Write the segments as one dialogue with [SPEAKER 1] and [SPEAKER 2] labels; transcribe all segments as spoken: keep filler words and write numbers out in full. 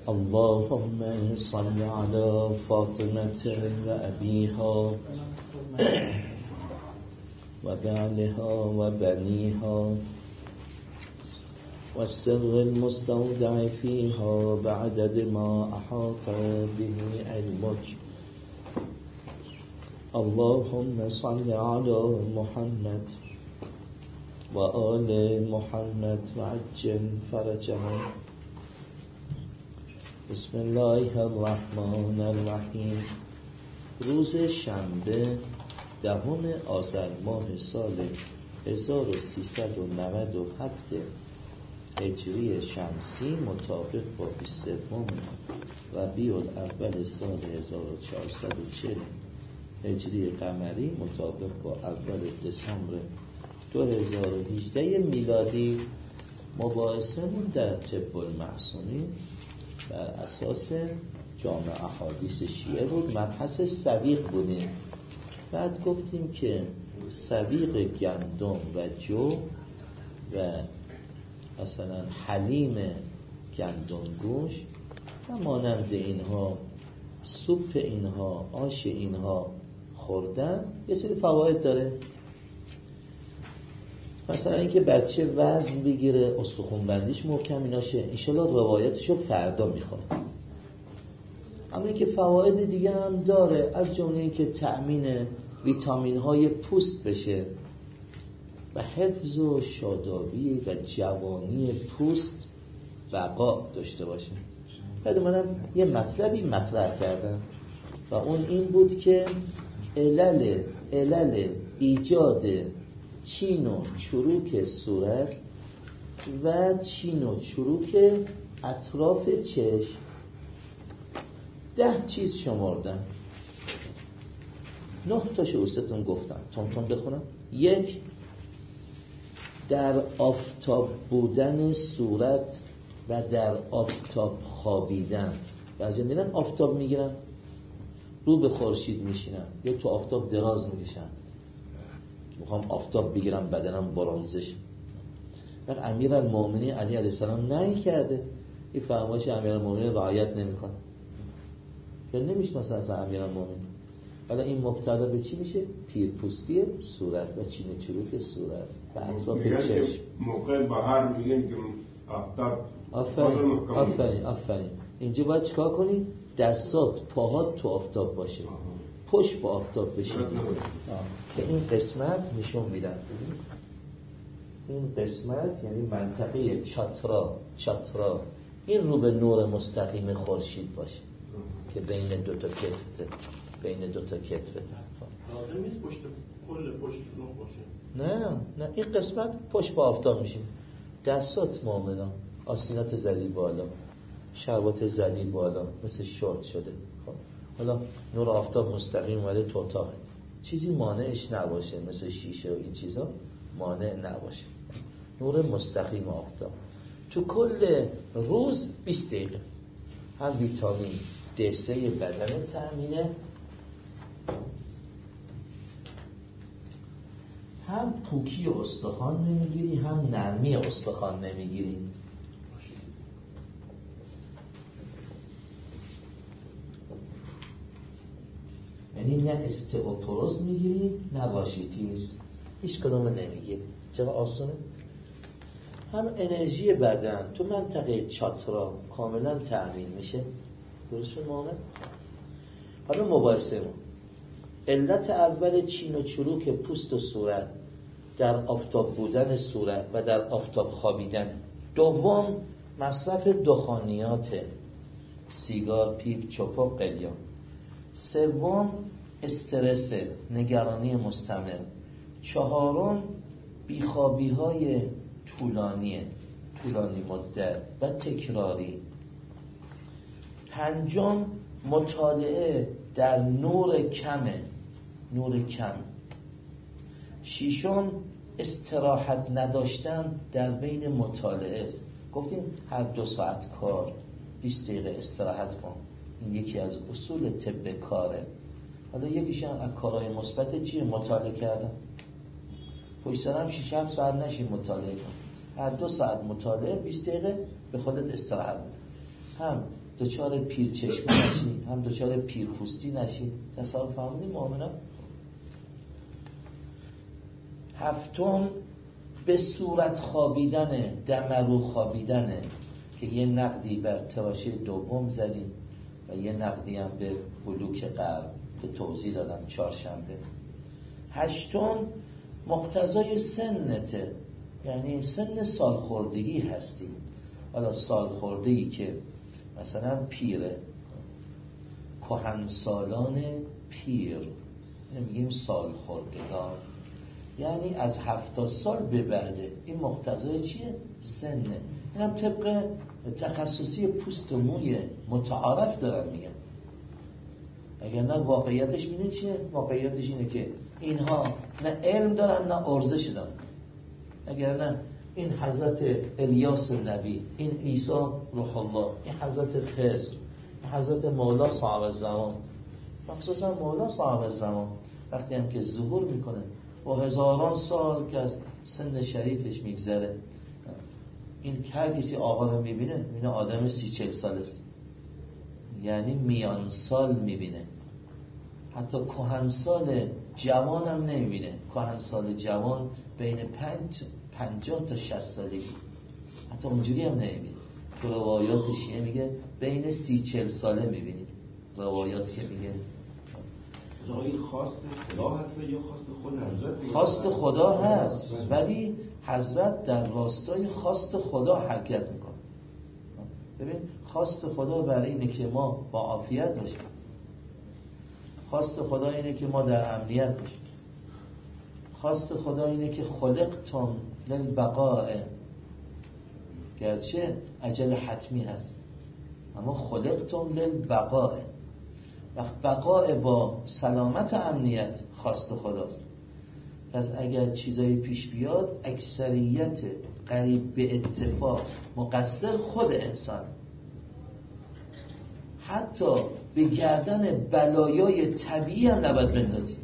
[SPEAKER 1] اللهم صل على فاطمة وأبيها وبعلها وبنيها والسر المستودع فيها بعدد ما أحاط به علمك. اللهم صل على محمد وآل محمد وعجل فرجهم. بسم الله الرحمن الرحیم. روز شنبه دهم آذر ماه سال هزار و سیصد و نود و هفت هجری شمسی مطابق با بیست و سوم ربیع الاول سال هزار و چهارصد و چهل هجری قمری مطابق با اول دسامبر دو هزار و هجده میلادی. مباحثمون در طب المحصنین بر اساس جامع احادیث شیعه بود. مبحث سویق بودیم. بعد گفتیم که سویق گندم و جو و مثلا حلیم گندم گوش و مانند اینها، سوپ اینها، آش اینها خوردن یه سری فواید داره. مثلا اینکه بچه وزن بگیره، استخوان بندیش محکم ایناشه. انشالله روایتشو فردا میخوام. اما اینکه فواید دیگه هم داره، از جمله اینکه تأمین ویتامین های پوست بشه و حفظ و شادابی و جوانی پوست بقا داشته باشه. بعد منم یه مطلبی مطرح کردم و اون این بود که علل علل ایجاد چین و چروک صورت و چین و چروک اطراف چشم ده چیز شمردم. نه تاشو اوستون گفتم. تون تون بخونم. یک، در آفتاب بودن صورت و در آفتاب خوابیدن. بعضی میرن آفتاب میگیرن، رو به خورشید میشینن یا تو آفتاب دراز میکشن، میخوام آفتاب بگیرم بدنم برانزش. وقت امیرالمومنین علی علیه السلام نهی کرده. این فرمایش امیرالمومنین رعایت نمیکنه یا نمیشناسه اصلا امیرالمومنین. حالا این مبتلا به چی میشه؟ پیرپوستی صورت و چین چروک صورت و اطراف چشم.
[SPEAKER 2] موقع بهار میگن که آفتاب.
[SPEAKER 1] آفرین آفرین آفرین. اینجا باید چیکار کنی؟ دستات پاهات تو آفتاب باشه، پشت با آفتاب بشینی که این قسمت نشون میدن. این قسمت یعنی منطقه چاترا چاترا این رو به نور مستقیم خورشید باشه که بین دو تا کتفه، بین دو تا کتفه.
[SPEAKER 3] لازم نیست پشت کل پشت نخ باشه.
[SPEAKER 1] نه نه این قسمت پشت با آفتاب میشه. دستات معاملا آستینات زدی بالا، شربات زدی بالا، مثل شورت شده. خب حالا نور آفتاب مستقیم اومده تو اتاق، چیزی مانعش نباشه، مثل شیشه و این چیزا مانع نباشه. نور مستقیم آفتاب تو کل روز بیست دقیقه هم ویتامین دی سه بدن تامینه، هم پوکی استخوان نمیگیری، هم نرمی استخوان نمیگیری. یعنی نه استئوپروز میگیری نه راشیتیز، هیچ کدوم نمیگیری. چرا؟ آسونه. هم انرژی بدن تو منطقه چاترا کاملا تأمین میشه. درست شد محمد؟ حالا مباحثه ما. علت اول چین و چروک پوست و صورت در آفتاب بودن صورت و در آفتاب خوابیدن. دوم، مصرف دخانیات، سیگار، پیپ، چوپا، قلیان. سوم، استرس، نگرانی مستمر. چهارم، بیخوابی های طولانی طولانی مدت و تکراری. پنجم، مطالعه در نور کمه، نور کم. ششم، استراحت نداشتن در بین مطالعه است. گفتیم هر دو ساعت کار بیست دقیقه استراحت کن. این یکی از اصول طب کاره. حالا یکیش هم از کارهای مثبت چیه؟ مطالعه کردن. پشت سر هم شش هفت ساعت نشین مطالعه کن. هر دو ساعت مطالعه، بیست دقیقه به خودت استراحت. هم دچار پیرچشمی نشی، هم دچار پیرپوستی نشی. تصور فهمیدیم مؤمنان؟ هفتم به صورت خوابیدنه، دمرو خوابیدنه که یه نقدی بر تراشه دوم زدیم و یه نقدی هم به بلوک غرب که توضیح دادم چهارشنبه. هشتم مقتضای سنته، یعنی سن سالخوردگی هستی. حالا سالخوردگی که مثلا پیره، کهنسالان پیر، میگیم سالخوردگان، یعنی از هفتاد سال به بعده. این مقتضای چیه؟ سنه. این هم طبق تخصصی پوست و موی متعارف دارن میگن. اگر نه واقعیتش میدونی چیه؟ واقعیتش اینه که اینها نه علم دارن نه ارزش دارن. اگر نه این حضرت الیاس نبی، این عیسی روح الله، این حضرت خضر، این حضرت مولا صاحب الزمان، مخصوصا مولا صاحب الزمان وقتی هم که ظهور میکنه و هزاران سال که از سن شریفش میگذره، این هر کسی آقا رو میبینه میبینه آدم سی چل سال است، یعنی میان سال میبینه. حتی کهنسال جوان هم نمیبینه. کهنسال جوان بین پنج پنجاه تا شصت سالگی، حتی اونجوری هم نمیبینه. تو روایات شیعه میگه بین سی چل ساله میبینی روایات که میگه.
[SPEAKER 4] این خواست خدا هست یا خواست خود حضرت؟
[SPEAKER 1] خواست خدا هست، ولی حضرت در راستای خواست خدا حرکت میکنه. ببین خواست خدا برای اینه که ما با عافیت باشیم. خواست خدا اینه که ما در امنیت باشیم. خواست خدا اینه که خلقتم للبقاء، گرچه اجل حتمی هست اما خلقتم للبقاء. وقت بقاء با سلامت و امنیت خواست خداست. پس اگر چیزایی پیش بیاد اکثریت قریب به اتفاق مقصر خود انسان. حتی به گردن بلایای طبیعی هم نباید بندازیم.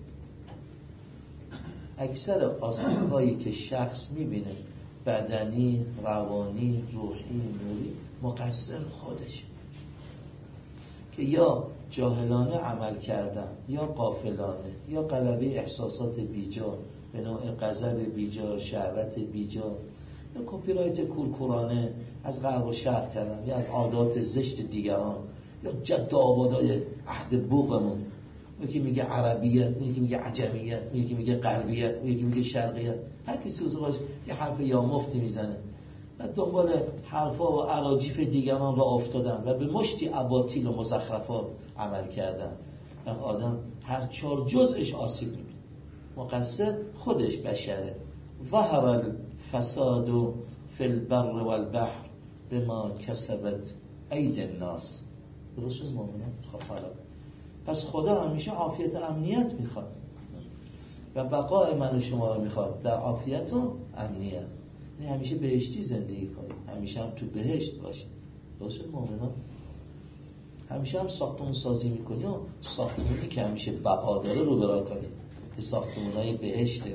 [SPEAKER 1] اکثر آسیب‌هایی که شخص می‌بینه، بدنی، روانی، روحی، نوری، مقصر خودش، که یا جاهلانه عمل کردن یا غافلانه یا غلبه احساسات بیجا به نوع غضب بیجا، شهوت بیجا، یا کپی رایت کورکورانه از غرب و شرق کردن یا از عادات زشت دیگران یا جد آبادای عهد بوقمون. یکی میگه عربیت، یکی میگه عجمیت، یکی میگه غربیت، یکی میگه شرقیت. هر کسی اوزاش یه حرف یا مفتی میزنه و دنبال حرفا و اراجیف دیگران را افتادن و به مشتی اباطیل و مزخرفات عمل کردن و آدم هر چهار جزءش آسیب میبینه. مقصر خودش بشره. ظهر الفساد فی البر والبحر بما کسبت اید الناس. درست مومنان خواهد. پس خدا همیشه عافیت و امنیت میخواد و بقای من و شما رو میخواد در عافیت و امنیت. یعنی همیشه بهشتی زندگی کنیم، همیشه هم تو بهشت باشیم. درست مومنان؟ همیشه هم ساختمون سازی میکنی و ساختمونی که همیشه بقا داره رو برا کنیم که ساختمونای بهشته.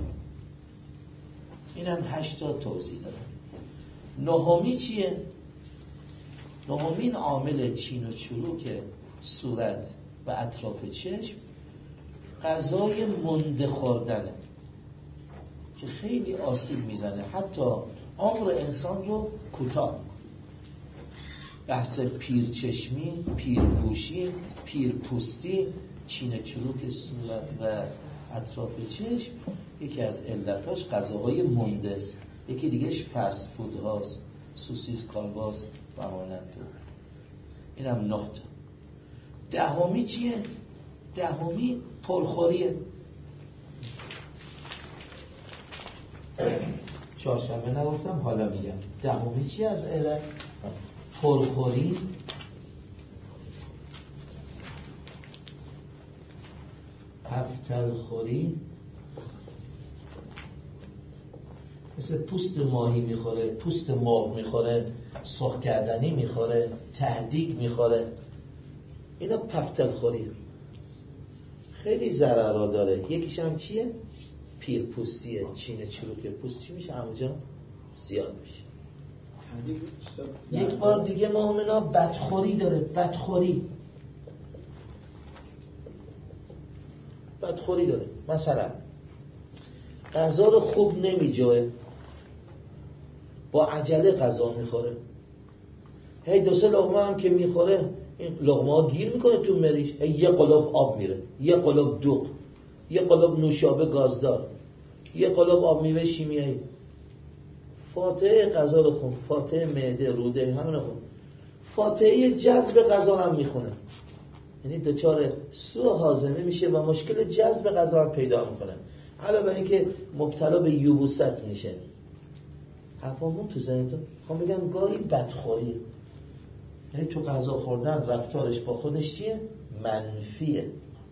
[SPEAKER 1] این هم هشتا توضیح دادم. نهمی چیه؟ نهمین عامل چین و چروک صورت و اطراف چشم غذای منده خوردنه که خیلی آسیب میزنه، حتی عمر انسان رو کوتاه. بحث پیرچشمی، پیرگوشی، پیرپوستی، چین چروک صورت و اطراف چشم یکی از علتاش غذاهای منده است. یکی دیگهش فست فود هاست، سوسیس، کالباس و مانند. اینم نه تا. دهمی چیه؟ دهمی پرخوریه. چهارشنبه نگفتم، حالا میگم. دهمی چیه از علت؟ پرخوری، هفتلخوری، مثل پوست ماهی میخوره، پوست مرغ میخوره، سرخ کردنی میخوره، تهدیگ میخوره. اینا پفتلخوری خیلی ضررها داره. یکیش هم چیه؟ پیرپوستیه. چین چروک پوست چی میشه؟ همونجا زیاد میشه. یک بار دیگه مؤمنا بدخوری داره. بدخوری بدخوری داره. مثلا غذا رو خوب نمیجوه، با عجله غذا میخوره، هی دو سه لقمه هم که میخوره این لقمه ها گیر میکنه تو مریش، هی یه قلاب آب میره، یه قلاب دوغ، یه قلاب نوشابه گازدار، یه قلاب آب میوه شیمیایی. فاتحه غذا رو خون، فاتحه معده روده همین رو خون، فاتحه جذب غذا هم میخونه، یعنی دچار سوء هاضمه میشه و مشکل جذب غذا هم پیدا میکنه، علاوه بر اینکه مبتلا به یبوست میشه. حفامون تو ذهنتون خواهم بگم گاهی بدخوریه، یعنی تو غذا خوردن رفتارش با خودش چیه؟ منفیه.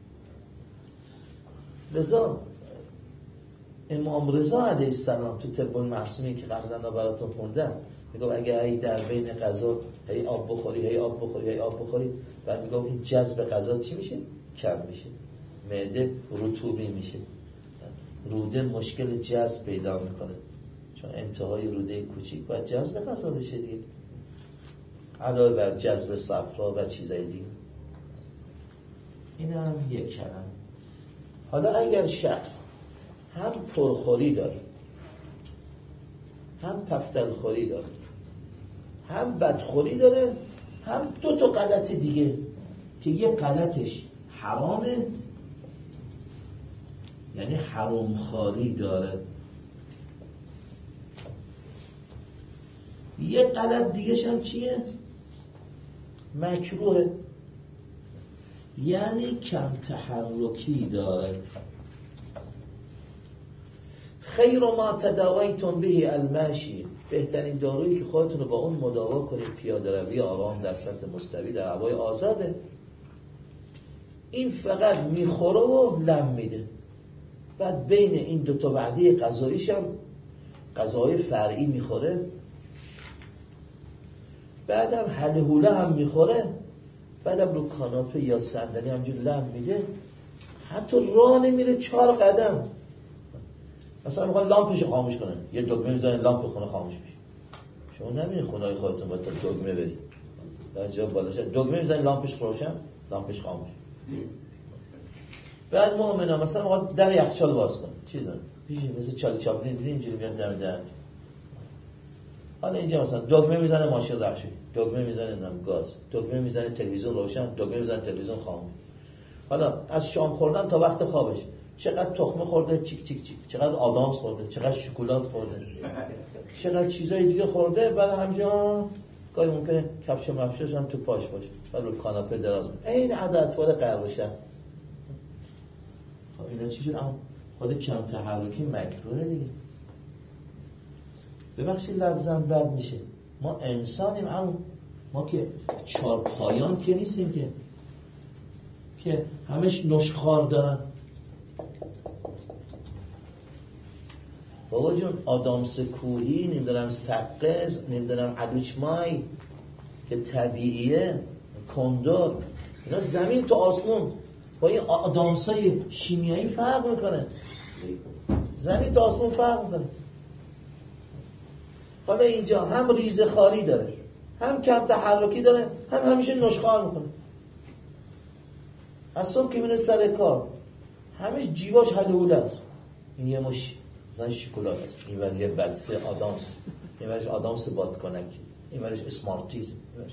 [SPEAKER 1] لذا امام رضا علیه السلام تو طب المعصومین که قبلا براتون خوندم میگم اگه هی در بین غذا هی آب بخوری هی آب بخوری هی آب بخوری و میگم این جذب غذا چی میشه؟ کم میشه، معده رطوبی میشه، روده مشکل جذب پیدا میکنه، چون انتهای روده کوچیک باید جذب غذا بشه دیگه، علاوه بر جذب صفرا و چیزای دیگه. این هم یک کلمه. حالا اگر شخص هم پرخوری داره، هم پفتلخوری داره، هم بدخوری داره، هم دو تا غلط دیگه که یه غلطش حرامه، یعنی حرامخواری داره، یه غلط دیگه‌ش هم چیه؟ مکروهه، یعنی کم تحرکی داره. خیر ما تداویتم به المشی، بهترین دارویی که خودتون رو با اون مداوا کنید پیاده روی آرام در سطح مستوی در هوای آزاده. این فقط میخوره و لم میده، بعد بین این دوتا وعده غذاییش هم غذای فرعی میخوره، بعدم هلهوله هم میخوره، بعدم رو کاناپه یا صندلی همجور لم میده، حتی راه نمیره چهار قدم. مثلا میخوان لامپش خاموش کنن، یه دکمه میزنن لامپ خونه خاموش میشه. شما نمیدونید خونه‌های خودتون باید تا دکمه برید، در جا بالاش دکمه میزنن لامپش روشن، لامپش خاموش. بعد مؤمنا مثلا میخواد در یخچال باز کنه، چی داره؟ پیش مثل چالی چاپلین دیدین اینجوری میاد دم در. حالا اینجا مثلا دکمه میزنه ماشین رخشی، دکمه میزنه نم گاز، دکمه میزنه تلویزیون روشن، دکمه میزنه تلویزیون خاموش. حالا از شام خوردن تا وقت خوابش چقدر تخمه خورده چیک چیک چیک، چقدر آدامس خورده، چقدر شکلات خورده، چقدر چیزای دیگه خورده، بعد همجا گاهی ممکنه کفش و مفشش هم تو پاش باشه، بعد رو کاناپه دراز میشه. این عادتوار غرب شهر. خب اینا چی شد؟ اما خود کم تحرکی مکروه دیگه. ببخشید لفظم بد میشه، ما انسانیم، اما ما که چهار پایان که نیستیم که که همش نشخوار دارن. بابا جون آدامس کوهی، نمیدونم سقز، نمیدونم علوچمای که طبیعیه، کندور، اینا زمین تو آسمون با این آدامسای شیمیایی فرق میکنه، زمین تو آسمون فرق میکنه. حالا اینجا هم ریزه خاری داره، هم کم تحرکی داره، هم همیشه نشخوار میکنه. از صبح که میره سر کار همه جیباش هلوله است، این یه مش مثلا شکلات، این ور یه بلسه آدامس، این ورش آدامس بادکنکی، این ورش اسمارتیز.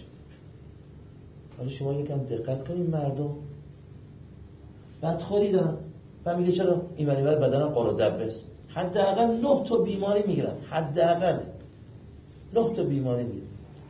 [SPEAKER 1] حالا شما یکم دقت کنید، مردم بدخوری دارن و میگه چرا این ور این ور بدنم قار و دبه است. حداقل نه تا بیماری میگیرن، حداقل نه تا بیماری میگیرن.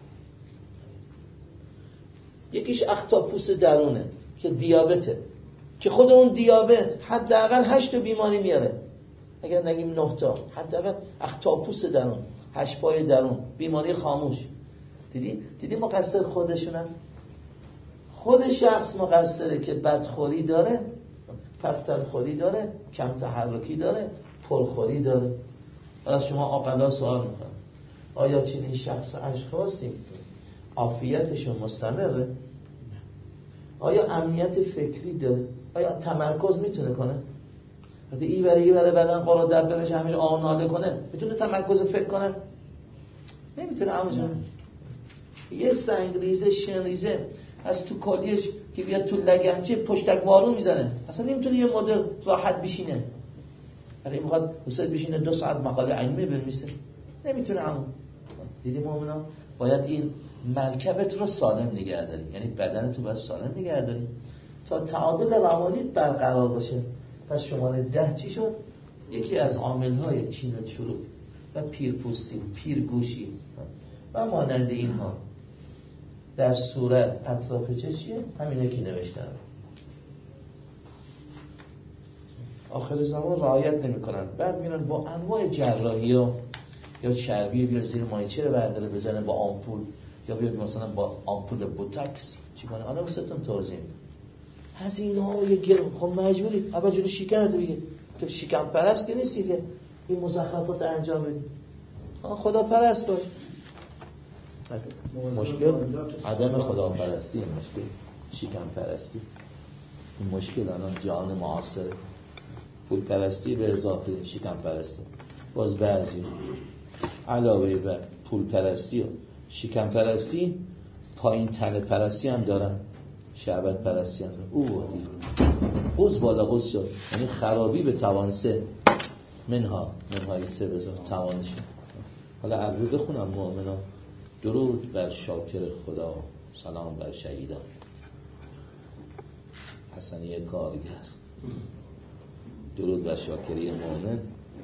[SPEAKER 1] یکیش اختاپوس درونه که دیابته، که خود اون دیابت حداقل هشت تا بیماری میاره، اگر نگیم نه تا، حداقل اختاپوس درون، هشت پای درون، بیماری خاموش. دیدی دیدی مقصر خودشونن. خود شخص مقصره که بدخوری داره، پفترخوری داره، کم تحرکی داره، پرخوری داره. از شما عاقلا سوال میکنم، آیا چنین شخص اشخاصی عافیتشون مستمره؟ آیا امنیت فکری داره؟ آیا تمرکز میتونه کنه؟ وقتی این بره این بره بدن قرار دبه بشه همیشه آه ناله کنه، میتونه تمرکز فکر کنه؟ نمیتونه عمو جان. یه سنگ ریزه شن ریزه از تو کالیش که بیاد تو لگنچه پشتک مارو میزنه، اصلا نمیتونه یه مدل راحت بشینه. اگه میخواد وسط بشینه دو ساعت مقاله علمی بنویسه نمیتونه عمو. دیدی مومنا باید این مرکبت رو سالم نگه داری، یعنی بدنت رو باید سالم نگه داری تا تعادل روانیت برقرار باشه. پس شماره ده چی شد؟ یکی از عامل‌های چین و چروک و پیرپوستی، پیرگوشی و مانند اینها در صورت اطراف چشیه، همینه که نوشتن. آخر زمان رعایت نمی کنن، بعد میرن با انواع جراحی ها یا چربی بیاد زیر مایچه رو برداره بزنه با آمپول، یا بیاد مثلا با آمپول بوتاکس چی کنه. حالا واسهتون توضیح میدم. هزینه ها یه گرم، خب مجبوری اول جلوی شکمت بگیر. تو شکم پرست که نیستی که این مزخرفات انجام بدی. خدا پرست باش. مشکل عدم خدا پرستی، مشکل شکم پرستی. این مشکل الان جهان معاصره. پول پرستی به اضافه شکم پرستی. باز بعضی علاوه بر پول پرستی و شکم پرستی پایین تنه پرستی هم دارن، شعبت پرستی هم دارن. او وادی قوز بالا قوز شد، یعنی خرابی به توان سه منها منهای سه بذار توانشون. حالا عربی بخونم مؤمنان. درود بر شاکر خدا، سلام بر شهیدان. حسنیه کارگر. درود بر شاکری مؤمن،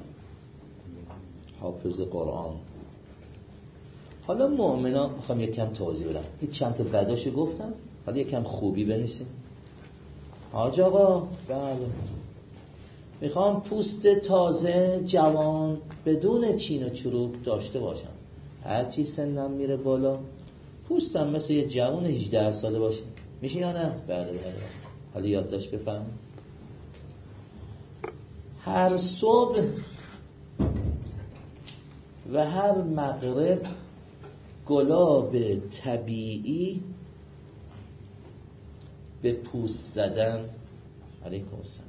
[SPEAKER 1] حافظ قرآن. حالا مؤمنان میخوام یک کم توضیح بدم. این چند تا بداشو گفتم، حالا یک کم خوبی بنویسیم. حاج آقا بله، میخوام پوست تازه جوان بدون چین و چروک داشته باشم. هرچی سنم میره بالا پوستم مثل یه جوان هجده ساله باشه. میشه یا نه؟ بله بله. حالا یادداشت بفهم. هر صبح و هر مغرب گلاب طبیعی به پوست زدن. علیکم السلام.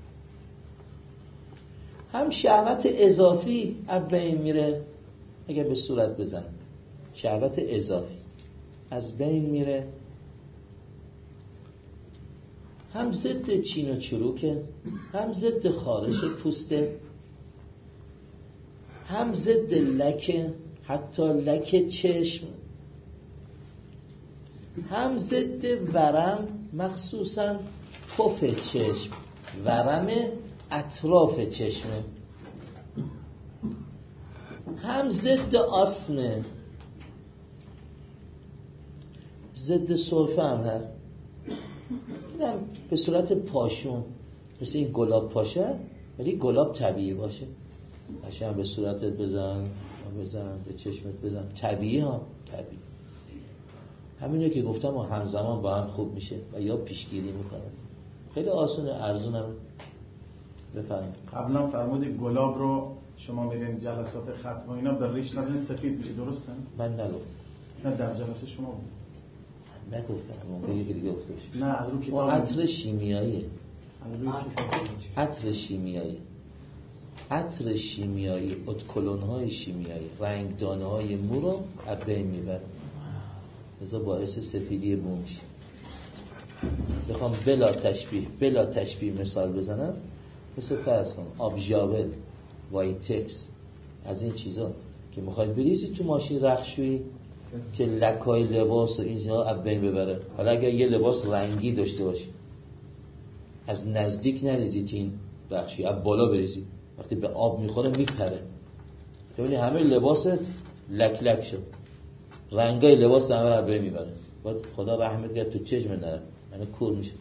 [SPEAKER 1] هم شهوت اضافی از بین میره اگه به صورت بزن، شهوت اضافی از بین میره. هم ضد چین و چروکه، هم ضد خارش پوسته، هم ضد لکه، حتی لکه چشم، هم ضد ورم، مخصوصا پف چشم، ورم اطراف چشمه، هم ضد آسمه، ضد سرفه هم هست. اینم به صورت پاشون، مثل این گلاب پاشه ولی گلاب طبیعی باشه. قشنگ به صورتت بزن بزن به چشمت بزن، طبیعی ها، طبیعی. همینه که گفتم و همزمان با هم خوب میشه و یا پیشگیری میکنه. خیلی آسونه، ارزونم. بفرمایید.
[SPEAKER 3] قبلا فرمودید گلاب رو شما میرین جلسات ختم و اینا به ریش ندین سفید میشه، درسته؟
[SPEAKER 1] من نگفتم.
[SPEAKER 3] نه در جلسه شما بود.
[SPEAKER 1] نگفتم، ممکنه که دیگه گفته بشه.
[SPEAKER 3] نه از رو کتاب.
[SPEAKER 1] عطر شیمیاییه.
[SPEAKER 3] از روی کتاب.
[SPEAKER 1] عطر شیمیایی. عطر شیمیایی، ادکلون‌های شیمیایی، رنگدانه‌های مو رو از بین میبره. لذا باعث سفیدی بو میشه. بخوام بلا تشبیه بلا تشبیه مثال بزنم، مثل فرض کن آبژاول، وایتکس، از این چیزا که میخواید بریزی تو ماشین رختشویی که لکای لباس و اینجا از بین ببره. حالا اگر یه لباس رنگی داشته باشی، از نزدیک نریزی تو این رختشویی، از بالا بریزی، وقتی به آب میخوره میپره. ببینی همه لباست لک لک شد، رنگای لباس همه از بین میبره. باید خدا رحمت کرد تو چشم نره، یعنی کور میشه.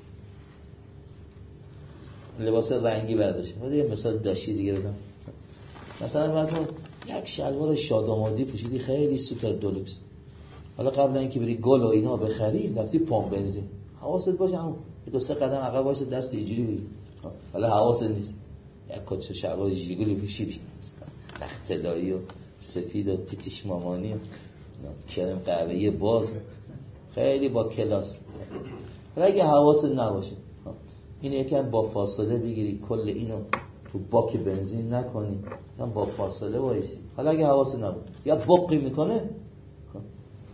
[SPEAKER 1] لباس رنگی برداشت. باید یه مثال داشتی دیگه بزن. مثلا مثلا یک شلوار شادامادی پوشیدی خیلی سوپر دولوکس، حالا قبل اینکه بری گل و اینا بخری رفتی پمپ بنزین، حواست باشه همون دو سه قدم عقب واسه دست اینجوری بگی. حالا حواست نیست، یک کت شلوار ژیگولی پوشیدی اختلایی و سفید و تیتیش مامانی و کرم قهوه‌ای باز، خیلی با کلاس. حالا اگه حواست نباشه این یکم با فاصله بگیری، کل اینو تو باک بنزین نکنی، هم با فاصله وایسی. حالا اگه حواست نباشه یا بقی میکنه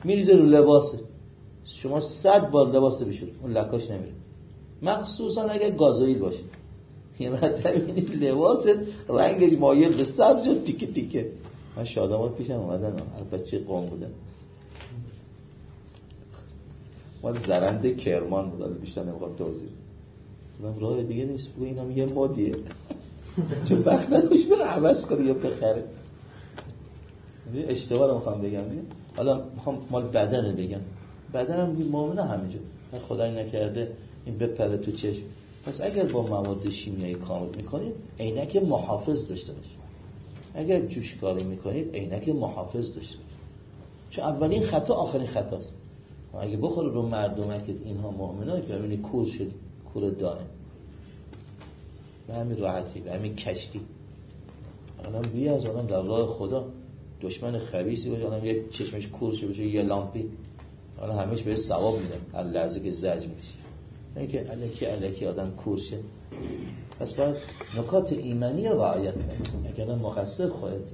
[SPEAKER 1] میریزه رو لباسه، شما صد بار لباس بشور اون لکاش نمیره، مخصوصا اگر گازوئیل باشه. یه مرتبه ببینید لباست رنگش مایل به سبز شد تیکه تیکه. من شادمات پیشم اومدن بچه قوم بودن، مال زرند کرمان بود، بیشتر نمیخوام توضیح بدم، راه دیگه نیست بگو اینم یه مادیه چون وقت نداشت بره عوض کنه یا بخره. اشتباه رو میخوام بگم. حالا میخوام مال بدنه بگم، بدنم مؤمنه همینجور خدای نکرده این بپره تو چشم. پس اگر با مواد شیمیایی کامل میکنید عینک محافظ داشته باشید، اگر جوشکاری میکنید عینک محافظ داشته باشید، چون اولین خطا آخرین خطاست. اگه بخوره رو مردمکت اینها مؤمنایی که ببینی کور شدی، کور دانه به همین راحتی، به همین کشتی. الان بیا از آدم در راه خدا دشمن خبیثی باشه، آدم یه چشمش کور شه بشه یه لامپی، حالا همش به ثواب میدن هر لحظه که زج میکشه، نه که الکی الکی آدم کور شه. پس باید نکات ایمانی رو رعایت کنید، اگر مقصر خودتی.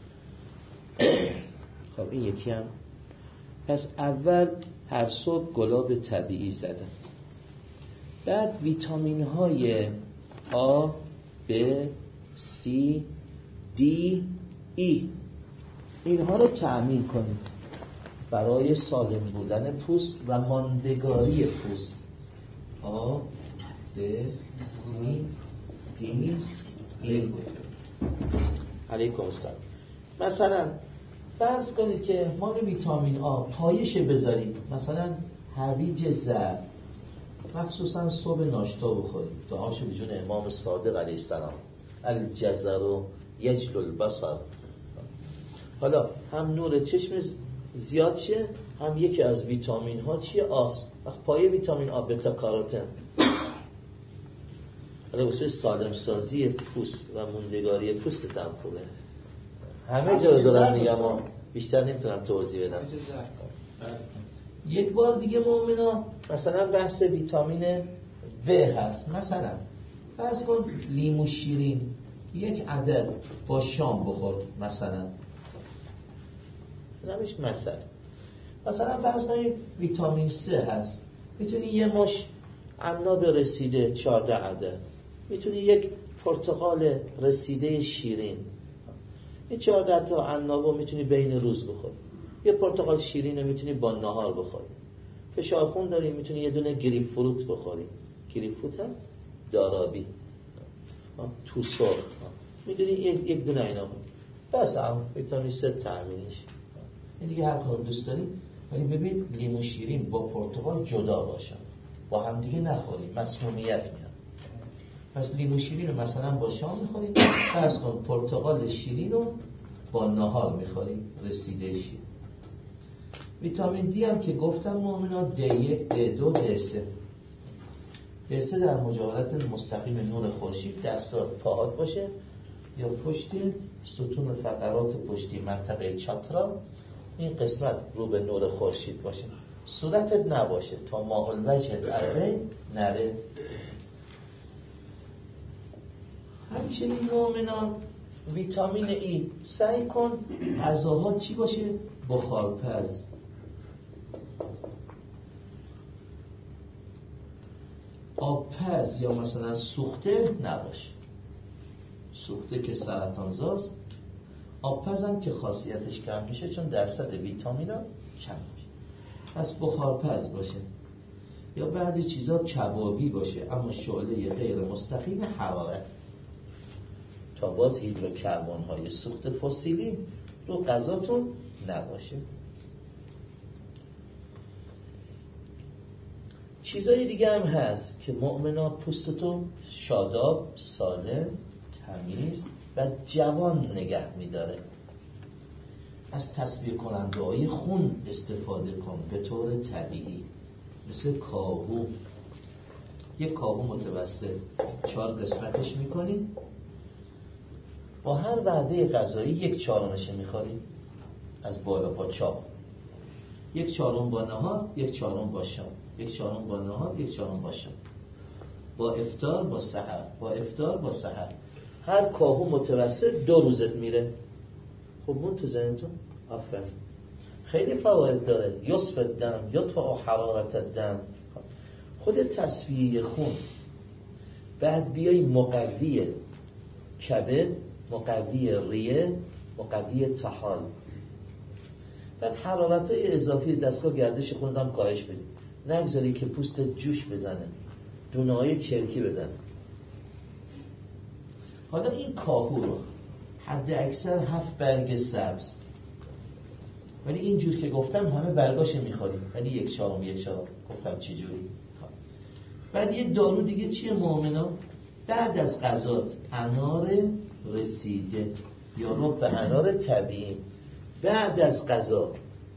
[SPEAKER 1] خب این یکی هم. پس اول هر صبح گلاب طبیعی زدن، بعد ویتامین های آ، ب، سی، دی، ای اینها رو تأمین کنید برای سالم بودن پوست و ماندگاری پوست. آ، ب، سی، دی، ای. علیکم السلام. مثلا فرض کنید که ما ویتامین آ پایش بذارید، مثلا هویج زرد مخصوصا صبح ناشتا بخورید، دعاشو به جون امام صادق علیه السلام، الجزر و یجل البصر. حالا هم نور چشم زیاد شه، هم یکی از ویتامین ها چیه؟ آس. وقت پایه ویتامین آ، بتا کاروتن. حالا واسه سالم سازی پوست و موندگاری پوست هم خوبه. همه جا رو دارم میگم، بیشتر نمیتونم توضیح بدم. یک بار دیگه مومنا مثلا بحث ویتامین و هست، مثلا فرض کن لیمو شیرین یک عدد با شام بخور، مثلا نمیش مثلا مثلا فرض کن ویتامین سه هست، میتونی یه مش عناب رسیده چهارده عدد، میتونی یک پرتقال رسیده شیرین، این چهارده تا عنابو میتونی بین روز بخوری، یه پرتقال شیرین رو میتونی با نهار بخوری. فشار خون داری میتونی یه دونه گریپ فروت بخوری، گریپ فروت هم دارابی تو سرخ میدونی یک یک دونه اینا بود، بس هم ویتامین سه تامینش. این دیگه هر کار دوست داری، ولی ببین لیمو شیرین با پرتقال جدا باشن، با هم دیگه نخوری، مسمومیت میاد. پس لیمو شیرین رو مثلا با شام میخوری، فرض کن پرتقال شیرین رو با نهار میخوری، رسیده شیرین. ویتامین دی هم که گفتم مؤمنا دی یک، دی دو، دی سه. دی سه در مجاورت مستقیم نور خورشید دستات پاهات باشه یا پشت ستون فقرات پشتی منطقه چاترا، این قسمت رو به نور خورشید باشه، صورتت نباشه تا ماء الوجهت البین نره. همچنین مؤمنان ویتامین ای سعی کن غذاها چی باشه؟ بخارپز. آبپز یا مثلا سوخته نباشه، سوخته که سرطانزاست، آبپز هم که خاصیتش کم میشه چون درصد ویتامین ها کم میشه. پس بخارپز باشه یا بعضی چیزا کبابی باشه اما شعله غیر مستقیم حرارت، تا باز هیدروکربن های سوخت فسیلی رو غذاتون نباشه. چیزای دیگه هم هست که مؤمنا پوستتون شاداب، سالم، تمیز و جوان نگه میداره. از تصفیه کننده های خون استفاده کن به طور طبیعی، مثل کاهو. یک کاهو متوسط چهار قسمتش میکنی، با هر وعده غذایی یک چهارمش میخوری از بالا با چاق، یک چهارم با نهار، یک چهارم با شام، یک چهارم با نهار، یک چهارم با شام، با افطار با سحر، با افطار با سحر. هر کاهو متوسط دو روزت میره. خب مون تو ذهنتون؟ آفرین. خیلی فواید داره. یصف الدم، یطفئ حرارت الدم. خود تصفیه خون، بعد بیای مقوی کبد، مقوی ریه، مقوی طحال، بعد حرارت‌های اضافی دستگاه گردش خون هم کاهش بدی، نگذاری که پوست جوش بزنه، دونه‌های چرکی بزنه. حالا این کاهو رو حد اکثر هفت برگ سبز، ولی اینجور که گفتم همه برگاش میخوریم، ولی یک چهارم یک چهارم گفتم چی جوری. بعد یه دارو دیگه چیه مؤمنا؟ بعد از غذات انار رسیده یا رب انار طبیعی بعد از غذا،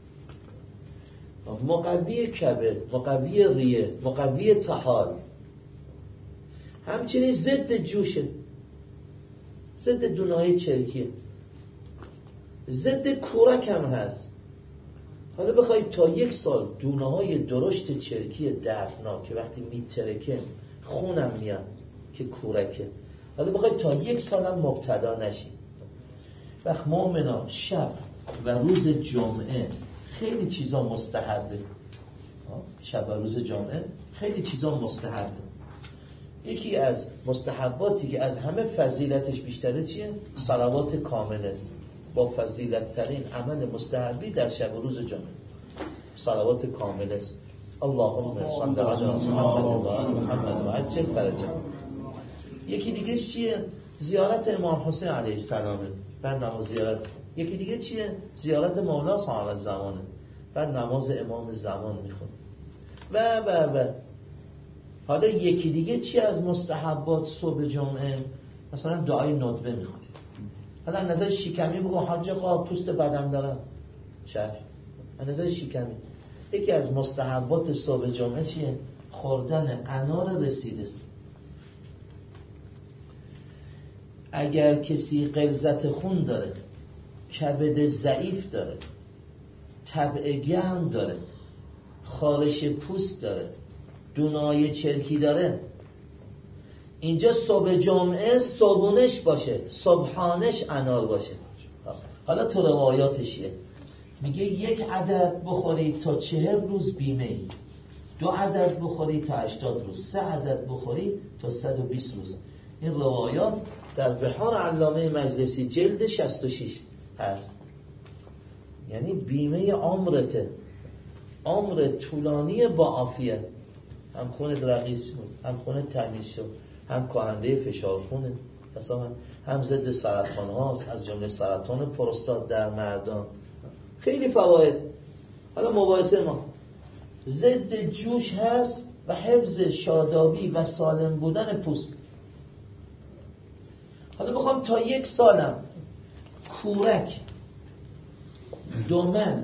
[SPEAKER 1] مقوی کبد، مقوی ریه، مقوی طحال، همچنین ضد جوشه، ضد دونه‌های چرکیه، ضد کورک هم هست. حالا بخوای تا یک سال دونه‌های درشت چرکی دردناک که وقتی میترکه خونم میاد که کورکه، حالا بخوای تا یک سال هم مبتلا نشی. وقت مؤمنا شب و روز جمعه خیلی چیزا مستحبه. شب و روز جمعه خیلی چیزا مستحبه. یکی از مستحباتی که از همه فضیلتش بیشتره چیه؟ صلوات کامله است. با فضیلت ترین عمل مستحبی در شب و روز جمعه صلوات کامله است. اللهم صل علی محمد و آل محمد و عجل فرجه. یکی دیگه چیه؟ زیارت امام حسین علیه السلام. بعد نماز زیارت. یکی دیگه چیه؟ زیارت مولا صاحب الزمانه. بعد نماز امام زمان میخونه و و و حالا یکی دیگه چی از مستحبات صبح جمعه؟ مثلا دعای ندبه میخونه. حالا نظر شیکمی بگو حاج آقا پوست بدم دارم، چشم. نظر شیکمی یکی از مستحبات صبح جمعه چیه؟ خوردن انار رسیده. اگر کسی غلظت خون داره، کبد ضعیف داره، طبع گرم داره، خارش پوست داره، دونه‌های چرکی داره، اینجا صبح جمعه صبحونش باشه، صبحانش انار باشه. حالا تو روایاتشیه، میگه یک عدد بخوری تا چهل روز بیمه، دو عدد بخوری تا هشتاد روز، سه عدد بخوری تا صد و بیست روز. این روایات در بحار علامه مجلسی جلد شصت و شش هست. یعنی بیمه عمرته، عمر طولانی با عافیت، هم خون رقیق شد، هم خون تمیز شد، هم کاهنده فشار خونه، هم ضد سرطان هاست، از جمله سرطان پروستات در مردان. خیلی فواید. حالا مباحثه ما ضد جوش هست و حفظ شادابی و سالم بودن پوست. حالا بخوام تا یک سالم کورک، دومن،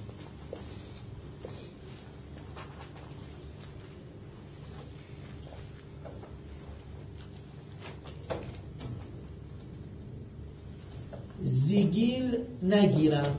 [SPEAKER 1] زیگیل نگیرم،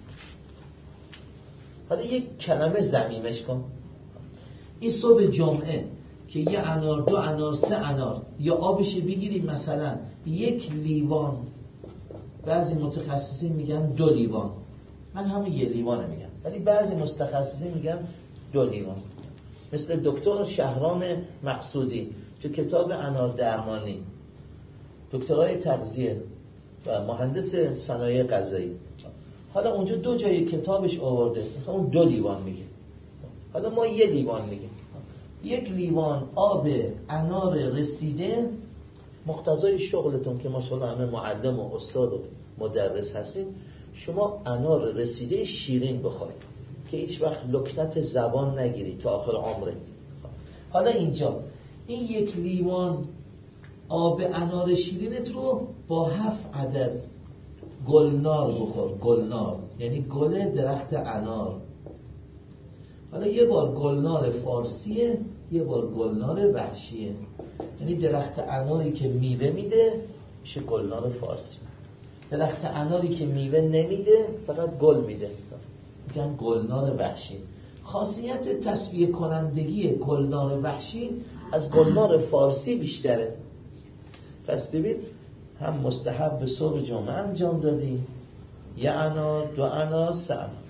[SPEAKER 1] حالا یک کلمه ضمیمش کن. این صبح جمعه که یه انار، دو انار، سه انار یا آبش بگیریم، مثلا یک لیوان، بعضی متخصصین میگن دو لیوان، من همون یه لیوانه میگم، ولی بعضی متخصصین میگن دو لیوان. مثل دکتر شهرام مقصودی تو کتاب انار درمانی، دکترای تغذیه و مهندس صنایع غذایی، حالا اونجا دو جای کتابش آورده، مثلا اون دو لیوان میگه، حالا ما یه لیوان میگه. یک لیوان آب انار رسیده، مقتضای شغلتون که ماشاءالله همه معلم و استاد و مدرس هستین، شما انار رسیده شیرین بخورید که هیچ وقت لکنت زبان نگیری تا آخر عمرت. حالا اینجا این یک لیوان آب انار شیرینت رو با هفت عدد گلنار بخور. گلنار یعنی گل درخت انار. حالا یه بار گلنار فارسیه، یه بار گلنار وحشیه. یعنی درخت اناری که میوه میده میشه گلنار فارسی، درخت اناری که میوه نمیده فقط گل میده میگن گلنار وحشی. خاصیت تصفیه کنندگی گلنار وحشی از گلنار فارسی بیشتره. پس ببین، هم مستحب به صبح جمعه انجام دادی، یه انار، دو انار، سه انار.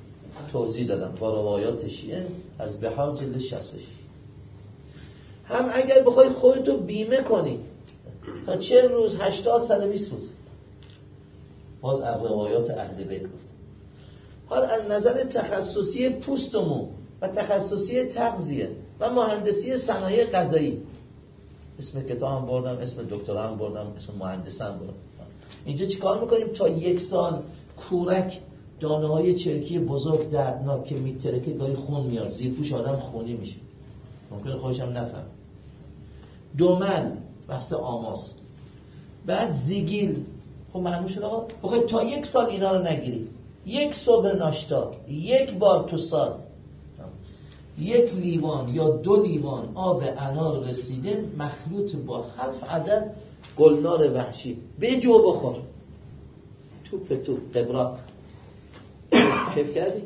[SPEAKER 1] توضیح دادم با روایات شیعه از بحار جلد شصت و شش. هم اگر بخوای خودتو بیمه کنی تا چهل روز، هشتاد، صد و بیست روز، باز از روایات اهل بیت گفتم. حالا از نظر تخصصی پوست و مو و تخصصی تغذیه و مهندسی صنایع غذایی، اسم کتابم بردم، اسم دکترام بردم، اسم مهندسم بردم. اینجا چیکار میکنیم؟ تا یک سال کورک دانه های چرکی بزرگ دردناک که میترکه گاهی خون میاد، زیر پوش آدم خونی میشه، ممکنه خودش هم نفهم. دومل، بحث آماس، بعد زیگیل. خب معلوم شد آقا بخوای تا یک سال اینا رو نگیری، یک صبح ناشتا، یک بار تو سال یک لیوان یا دو لیوان آب انار رسیده مخلوط با هفت عدد گلنار وحشی بجو بخور. توپ توپ قبراق. کیف کردی؟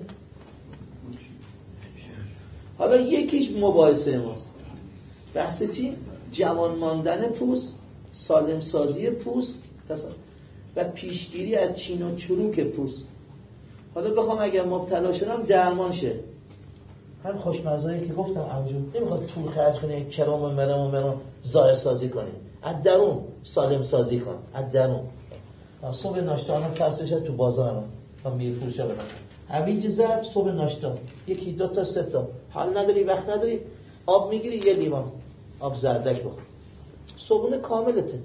[SPEAKER 1] حالا یکیش مباحثه ماست، بحث چی؟ جوان ماندن پوست، سالم سازی پوست و پیشگیری از چین و چروک پوست. حالا بخوام اگر مبتلا شدم درمان شه، هم خوشمزایی که گفتم عوجون نمیخواد طول خرج کنه، کرم و مرم و مرم ظاهر سازی کنه، از درون سالم سازی کن، از درون. صبح ناشتا هم کسرش تو بازار هم میفروشه بدن هویج زرد صبح ناشتا، یکی دو تا سه تا، حال نداری وقت نداری آب میگیری یه لیوان آب زردک بخور، صبحونه کاملته،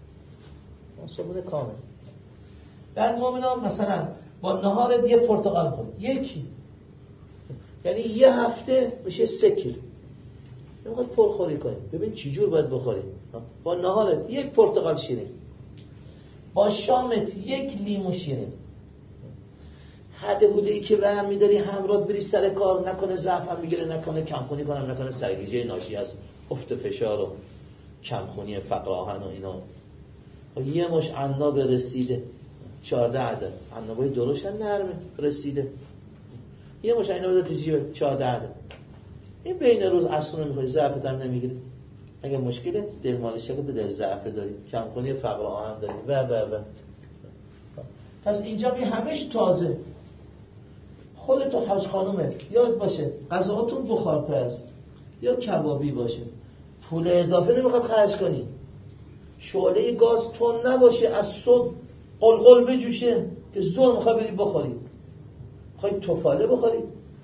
[SPEAKER 1] صبحونه کامل. بعد مومنا مثلا با نهارت یه پرتقال خور، یکی، یعنی یه هفته میشه سه کیلو. نمیخواد پرخوری کنی، ببین چی جور باید بخوری. با نهارت یک پرتقال شیرین، با شامت یک لیمو شیرین. حده هوده‌ای که برم میداری همراه بری سر کار، نکنه ضعف هم میگیره، نکنه کمخونی کنم، نکنه سرگیجه ناشی از افت فشار و کمخونی فقر آهن و اینا. یه مش عناب رسیده چهارده عدد، عنابای درشت نرمه رسیده، یه مش عناب تو جیب چهارده عدد. این بین روز اصلا میخوری، ضعفت هم نمیگیره. اگه مشکله دل مالشه که دل ضعف داری، کمخونی فقر آهن داری و و و پس اینجا بی همش تازه. خودتو حاج خانومه یاد باشه غذاهاتون بخارپز یا کبابی باشه، پول اضافه نمیخواد خرج کنی، شعله گاز تون نباشه، از صبح قلقل بجوشه که زور میخوای بری بخوری، میخوای تفاله بخوری،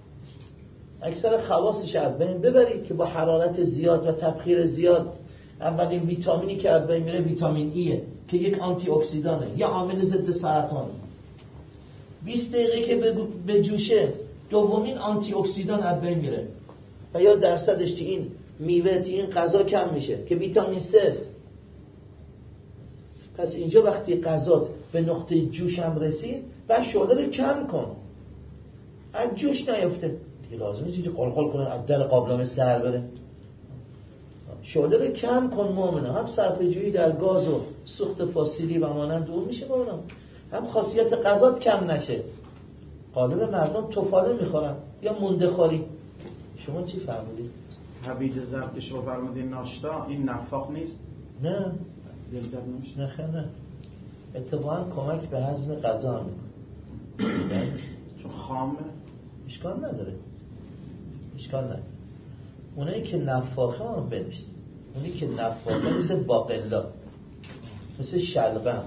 [SPEAKER 1] اکثر خواصش از بین ببری که با حرارت زیاد و تبخیر زیاد اولین ویتامینی که از بین میره ویتامین ایه که یک آنتی اکسیدانه، یا عامل ضد سرطانه. بیست دقیقه که به جوشه دومین آنتی اکسیدان از بین میره و یا درصدش تی این میوه تی این غذا کم میشه که ویتامین سی است. پس اینجا وقتی غذات به نقطه جوش هم رسید و شعله رو کم کن، از جوش نیفته دیگه، لازمه چیزی قلقل کنه از در قابلمه سر بره. شعله رو کم کن مومنه، هم صرفه جویی در گاز و سوخت فسیلی و مانند دور میشه مومنه، هم خاصیت غذات کم نشه. غالب مردم تفاله میخورن یا مونده خوری. شما چی فرمودید؟
[SPEAKER 3] هویج زرد که شما فرمودین ناشتا این نفاق نیست؟
[SPEAKER 1] نه
[SPEAKER 3] دل درد نمیشه؟
[SPEAKER 1] نه خیلی نه، اتفاقا کمک به هضم غذا هم میکنه.
[SPEAKER 3] چون خامه؟
[SPEAKER 1] اشکال نداره، اشکال نداره. اونایی که نفاخه هم بنویسید، اونایی که نفاخه مثل باقلا، مثل شلغم،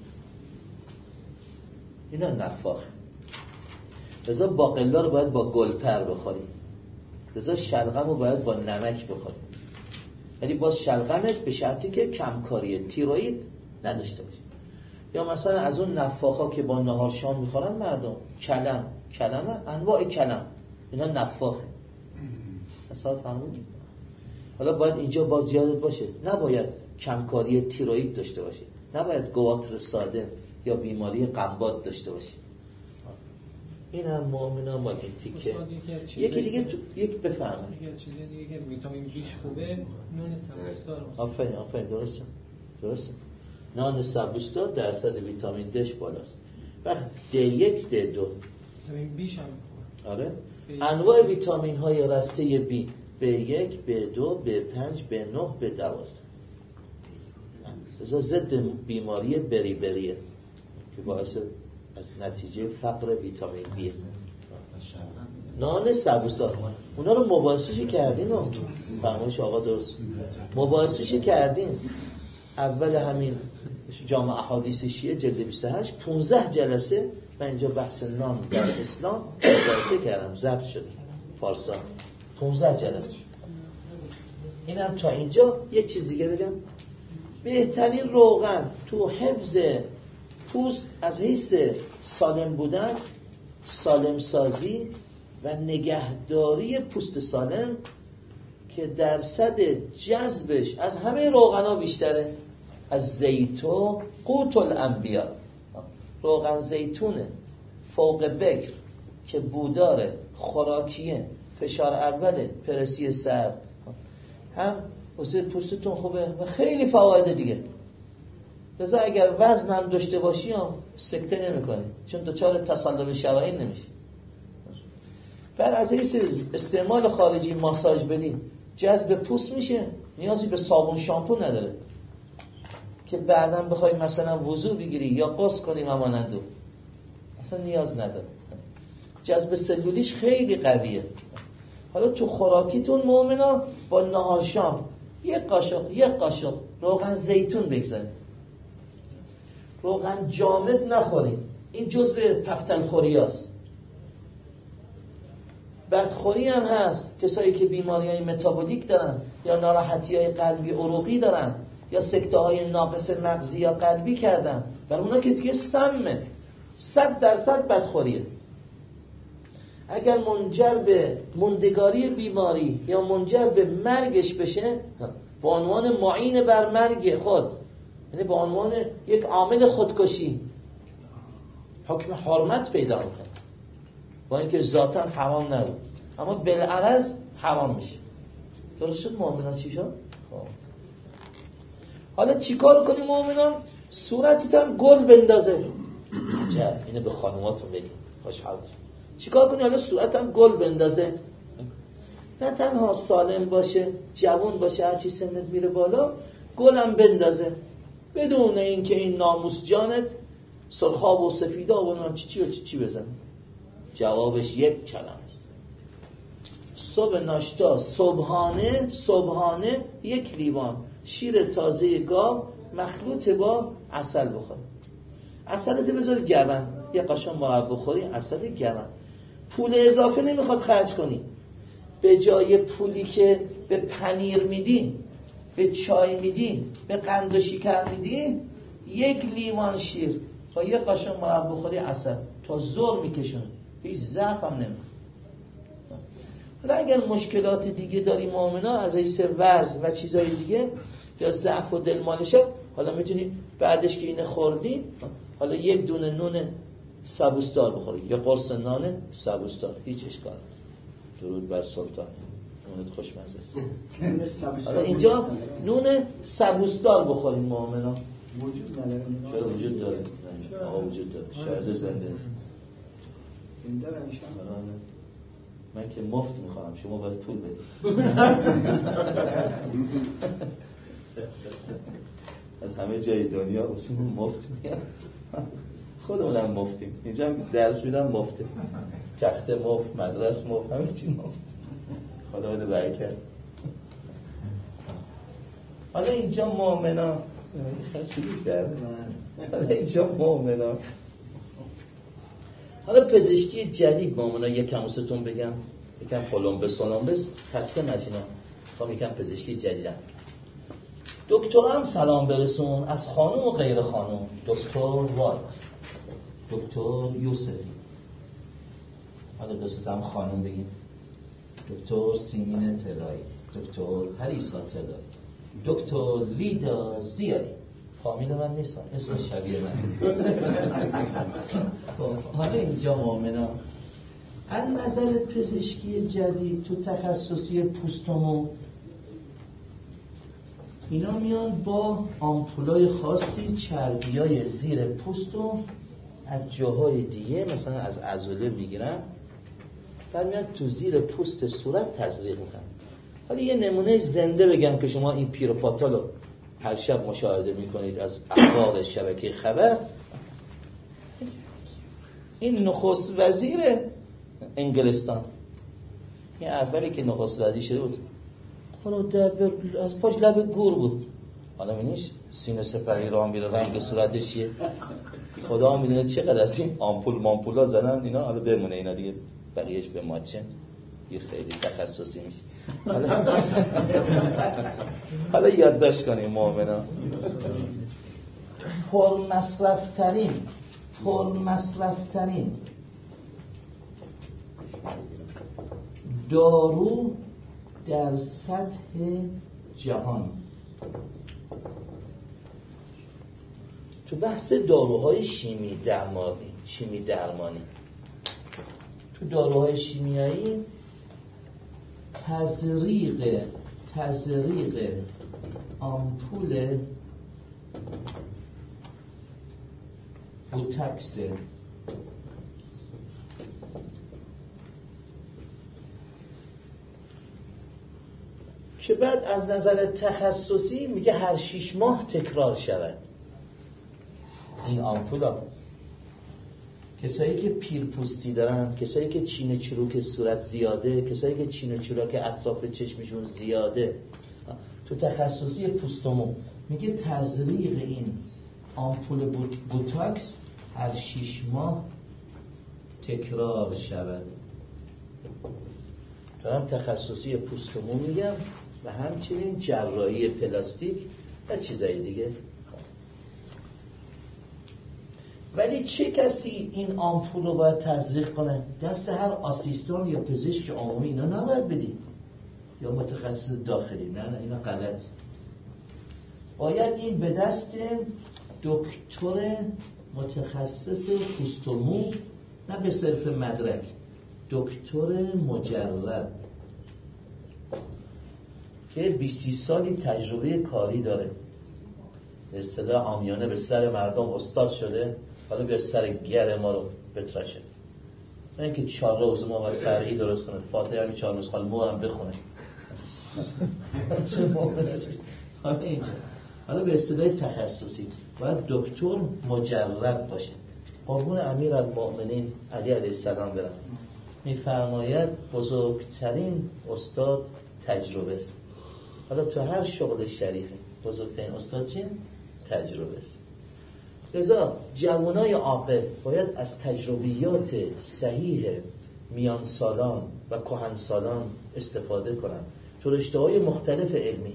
[SPEAKER 1] اینا نفاخه. لذا باقلا رو باید با گلپر بخوری، لذا شلغم رو باید با نمک بخوری. یعنی باز شلغمت به شرطی که کمکاری تیروئید نداشته باشه. یا مثلا از اون نفاخا که با نهار شام میخورن مردم، کلم، کلمه انواع کلم، اینا نفاخه. حساب فهمونی؟ حالا باید اینجا باز یادت باشه نباید کمکاری تیروئید داشته باشی، نباید گواتر ساده یا بیماری قنبات داشته باشی. این هم مؤمنا ما این تیکه. یکی دیگه تو... یک بفرمایید.
[SPEAKER 5] یکی چیز دیگه که ویتامین بیش خوبه، نان سبوسدار.
[SPEAKER 1] آفرین آفرین درسته. درسته. نان سبوسدار درصد ویتامین دش بالاست. وقت دی یک دی دو.
[SPEAKER 5] ویتامین بیش هم.
[SPEAKER 1] آره. انواع ویتامین های رسته بی، بی یک، بی دو، بی پنج، بی نه، بی دوازده. لذا ضد بیماری بری بریه که باعث از نتیجه فقر ویتامین بیه. نان سبوسدار. اونا رو مباحثه‌اش کردین و فرمایش آقا درست مباحثه‌اش کردین. اول همین جامع احادیث شیعه جلد بیست و هشت پانزده جلسه من اینجا بحث نان در اسلام مباحثه کردم، ضبط شده فارسا پانزده جلسه. اینم تا اینجا. یه چیز دیگه بگم، بهترین روغن تو حفظ پوست از حیث سالم بودن، سالم سازی و نگهداری پوست سالم که درصد جذبش از همه روغنا بیشتره، از زیتون قوت الانبیا. روغن زیتونه فوق بکر که بوداره، خوراکیه، فشار اوله، پرسی سر، هم واسه پوستتون خوبه و خیلی فواید دیگه. لذا اگر وزن هم داشته باشی هم سکته نمی کنی، چون دچار تصلب شرايين نمیشی. بعد از این استعمال خارجی ماساژ بدین جذب پوست میشه، نیازی به صابون شامپو نداره که بعداً بخوای مثلا وضو بگیری یا قص کنی همانندو، اصلا نیاز نداره. جذب سلولیش خیلی قویه. حالا تو خوراکیتون مؤمنا با نهار شام یک قاشق یک قاشق روغن زیتون بگذارید. روغن جامد نخورید، این جزء پختلخوری هست. بدخوری هم هست، کسایی که بیماری‌های متابولیک دارن یا ناراحتی‌های قلبی عروقی دارن یا سکته‌های ناقص مغزی یا قلبی کردن، برای اونا که دیگه سمه، صد درصد بدخوریه. اگر منجر به موندگاری بیماری یا منجر به مرگش بشه، به عنوان معین بر مرگ خود، یعنی به عنوان یک عامل خودکشی حکم حرمت پیدا میکنه، با اینکه ذاتاً حرام نبود اما بالعرض حرام میشه. درست شد مؤمنان چی شد؟ حالا چیکار کنیم مؤمنان؟ صورتت هم گل بندازه. عجب، اینو به خانوماتون بگیم خوشحال. چیکار کنی حالا صورت هم گل بندازه؟ نه تنها سالم باشه، جوان باشه، هرچی سنت میره بالا گل هم بندازه، بدون اینکه این ناموس جانت سرخاب و سفیدا و نام چی چی و چی چی بزن. جوابش یک کلمه: صبح ناشتا صبحانه صبحانه یک لیوان شیر تازه گاو مخلوط با عسل بخور. عسلت بذار گرم، یه قاشق مربا بخوری، عسل گرم. پول اضافه نمیخواد خرج کنی. به جای پولی که به پنیر میدی، به چای میدی، به قند و شکر میدی، یک لیوان شیر با یه قاشق مربا بخوری، عسل تا ظهر میکشون، هیچ ضعف هم نمیخواد. حالا اگر مشکلات دیگه داری مؤمنا از حیث وزن و چیزای دیگه یا ضعف و دلمالشه، حالا میتونی بعدش که اینه خوردی حالا یک دونه نون سبوسدار بخوری یا قرص نان سبوسدار، هیچ اشکال نداره. درود بر سلطان، نونت خوشمزه است. حالا اینجا نون سبوسدار بخوریم مؤمنا.
[SPEAKER 6] وجود نداره.
[SPEAKER 1] چرا وجود داره؟ نه آقا وجود داره. شاید زنده.
[SPEAKER 6] این داره میشن.
[SPEAKER 1] من که مفت میخوام، شما باید پول بدید. از همه جای دنیا واسمون مفت میاد، خودمونم مفتیم. اینجا هم درس میدم مفته، تخت مفت، مدرس مفت، همه چی مفت. خدا بده برکت. حالا اینجا مؤمنا خاصی بیشتر. حالا اینجا مؤمنا، حالا پزشکی جدید مؤمنا یکم واسهتون بگم، یکم کلمبس سلامبس خسته نشینا، میخوام یکم پزشکی جدیدم. دکتر هم سلام برسون از خانم و غیر خانم. دکتر واد، دکتر یوسف، حالا دوست هم خانم بگیم، دکتر سیمین طلایی، دکتر هریسا طلایی، دکتر لیدا زیایی. فامیل من نیستم، اسم شبیه من. خب حالا اینجا مؤمنا از نظر پزشکی جدید تو تخصصی پوستمون اینا میان با آمپولای خاصی چربیای زیر پوستو از جاهای دیگه مثلا از عضله میگیرن، بعد میان تو زیر پوست صورت تزریق میکنن. حالا یه نمونه زنده بگم که شما این پیر و پاتالو هر شب مشاهده میکنید از اخبار شبکه خبر. این نخست وزیر انگلستان. این اولی که نخست وزیر شده بود خود از پاش لب گور بود. حالا می‌بینیش سینه سپری راه میره، رنگ صورتش چیه خدا میدونه چقدر از این آمپول مامپولا زدن اینا. حالا بمونه اینا دیگه، بقیهش به ماچه دیگه خیلی تخصصی میشه. حالا حالا یادداشت کنیم مؤمنا. پر مصرف ترین پر مصرف ترین دارو در سطح جهان. تو بحث داروهای شیمی درمانی شیمی درمانی تو داروهای شیمیایی تزریق تزریق آمپول بوتاکس که بعد از نظر تخصصی میگه هر شیش ماه تکرار شود. این آمپولا کسایی که پیرپوستی دارن، کسایی که چین چروک صورت زیاده، کسایی که چین چروک اطراف چشمشون زیاده، تو تخصصی پوستومو میگه تزریق این آمپول بوتاکس هر شیش ماه تکرار شود. دارم تخصصی پوستومو میگم و همچنین جراحی پلاستیک و چیزای دیگه. ولی چه کسی این آمپول رو باید تزریق کنه؟ دست هر آسیستان یا پزشک عمومی اینا نباید بدی، یا متخصص داخلی. نه نه اینا غلط. باید این به دست دکتر متخصص پوست و مو، نه به صرف مدرک، دکتر مجرب که بیست سالی تجربه کاری داره، به اصطلاح عامیانه به سر مردم استاد شده، حالا به سر گر ما رو بترشه. نه اینکه چهار روز ما باید فرعی درست کنه، فاتحه همین چهار نسخه مو هم بخونه. حالا اینجا حالا به اصطلاح تخصصی باید دکتر مجرب باشه. قربون امیرالمؤمنین علی علیه السلام برم، میفرماید بزرگترین استاد تجربه است. حالا تو هر شغل شریفه بزرگترین استاد چیه؟ تجربه است. لذا جوانای عاقل باید از تجربیات صحیح میان سالان و کهن سالان استفاده کنن تو رشته‌های مختلف علمی.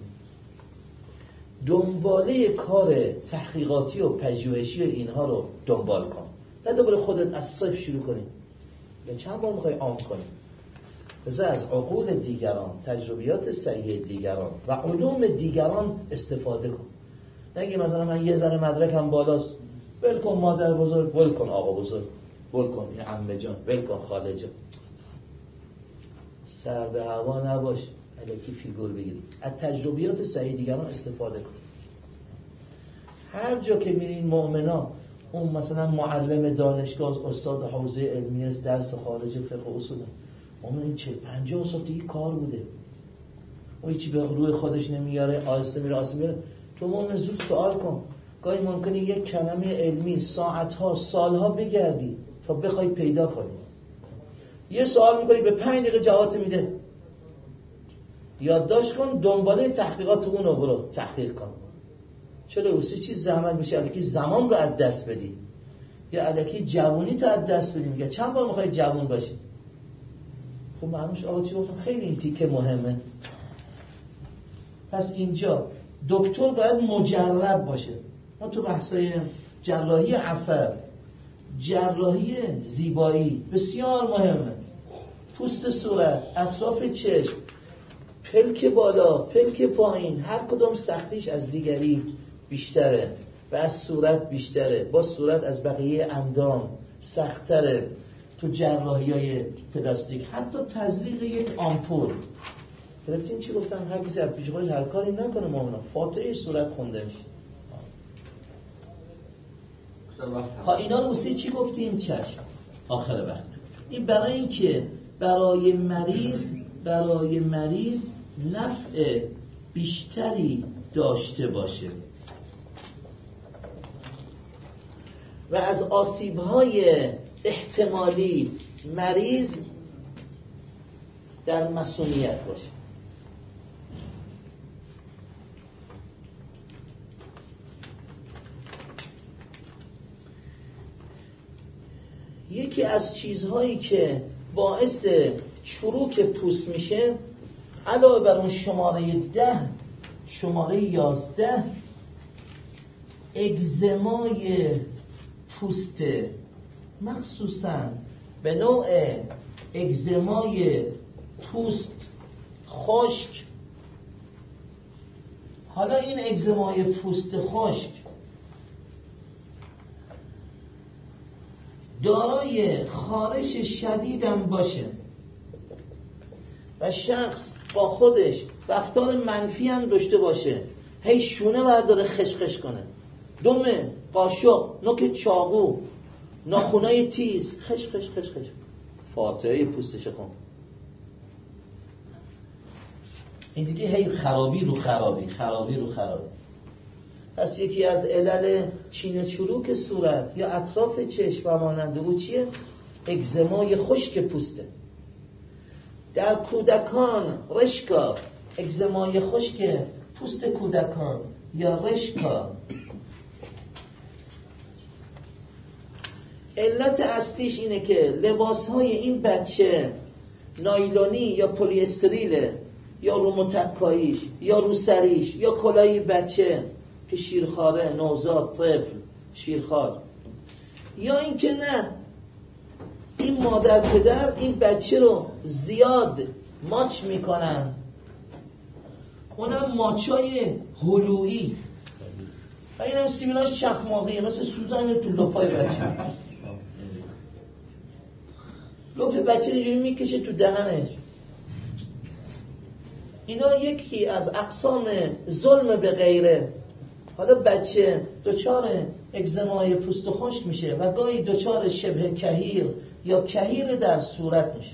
[SPEAKER 1] دنباله کار تحقیقاتی و پژوهشی اینها رو دنبال کن، نه دوباره خودت از صفر شروع کنی یا چند بار میخوای عام کنی. لذا از عقول دیگران، تجربیات صحیح دیگران و علوم دیگران استفاده کن. نگی مثلا من یه ذره مدرکم بالاست، ول کن مادر بزرگ، ول کن آقا بزرگ، ول کن این عمه جان، ول کن خاله جان. سر به هوا نباش، الکی فیگور بگیری. از تجربیات صحیح دیگران استفاده کن. هر جا که میرین مؤمنا، اون مثلا معلم دانشگاه، استاد حوزه علمی است، درس خارج فقه اصول، اون این چه پنجاه سال دیگه کار بوده، اون هیچی به روی خودش نمیاره، آسته میره آسته میره. تو مؤمن زود سوال کن. گاهی ممکنه یک کلمه علمی ساعتها سالها بگردی تا بخوای پیدا کنی. یه سوال میکنی به پنج دقیقه جواب میده. یادداشت کن، دنباله تحقیقات اون رو برو تحقیق کن. چرا اوسی چیز زحمت میشه الکی زمان رو از دست بدی، یا الکی جوونی تو از دست بدی. میگه چند بار میخوای جوون باشی؟ خب معلومش آقا چی گفتم، خیلی این تیکه مهمه. پس اینجا دکتر باید مجرب باشه. ما تو بحثای جراحی عصب، جراحی زیبایی بسیار مهمه. پوست صورت، اطراف چشم، پلک بالا، پلک پایین، هر کدوم سختیش از دیگری بیشتره و از صورت بیشتره. با صورت از بقیه اندام سخت‌تره. تو جراحی‌های پلاستیک حتی تزریق یک آمپول، گرفتین چی گفتم؟ هر کسی از پیش خودش هر کاری نکنه، مؤمنا فاتحه صورت خونده میشه. ها اینا رو واسه چی گفتیم؟ چشم آخر وقت. این برای این که برای مریض برای مریض نفع بیشتری داشته باشه و از آسیب‌های احتمالی مریض در ماسونیت باشه. یکی از چیزهایی که باعث چروک پوست میشه علاوه بر اون شماره ده، شماره یازده، اگزمای پوست، مخصوصا به نوع اگزمای پوست خشک. حالا این اگزمای پوست خشک دارای خارش شدیدم باشه و شخص با خودش رفتار منفی هم داشته باشه، هی شونه برداره خشخش کنه، دم، قاشق، نوک چاقو، ناخونای تیز، خش خش خش خش، فاتحه پوستش کن. این دیگه هی خرابی رو خرابی، خرابی رو خرابی. پس یکی از علل چین چروک صورت یا اطراف چشم و مانند او چیه؟ اگزمای خشک پوسته. در کودکان رشکا، اگزمای خشک پوست کودکان یا رشکا، علت اصلیش اینه که لباسهای این بچه نایلونی یا پلی استریله، یا رو متکاییش یا رو سریش یا کلاهی بچه که شیرخواره، نوزاد، طفل، شیرخوار، یا اینکه نه این مادر پدر این بچه رو زیاد ماچ میکنن، اونم ماچای هلویی و این هم سیبیلاش چخماقیه، مثل سوزن میره تو لپای بچه، لپ بچه اینجوری میکشه تو دهنش. اینا یکی از اقسام ظلم به غیره. حالا بچه دچار اگزمای پوست خشک میشه و گاهی دچار شبه کهیر یا کهیر در صورت میشه.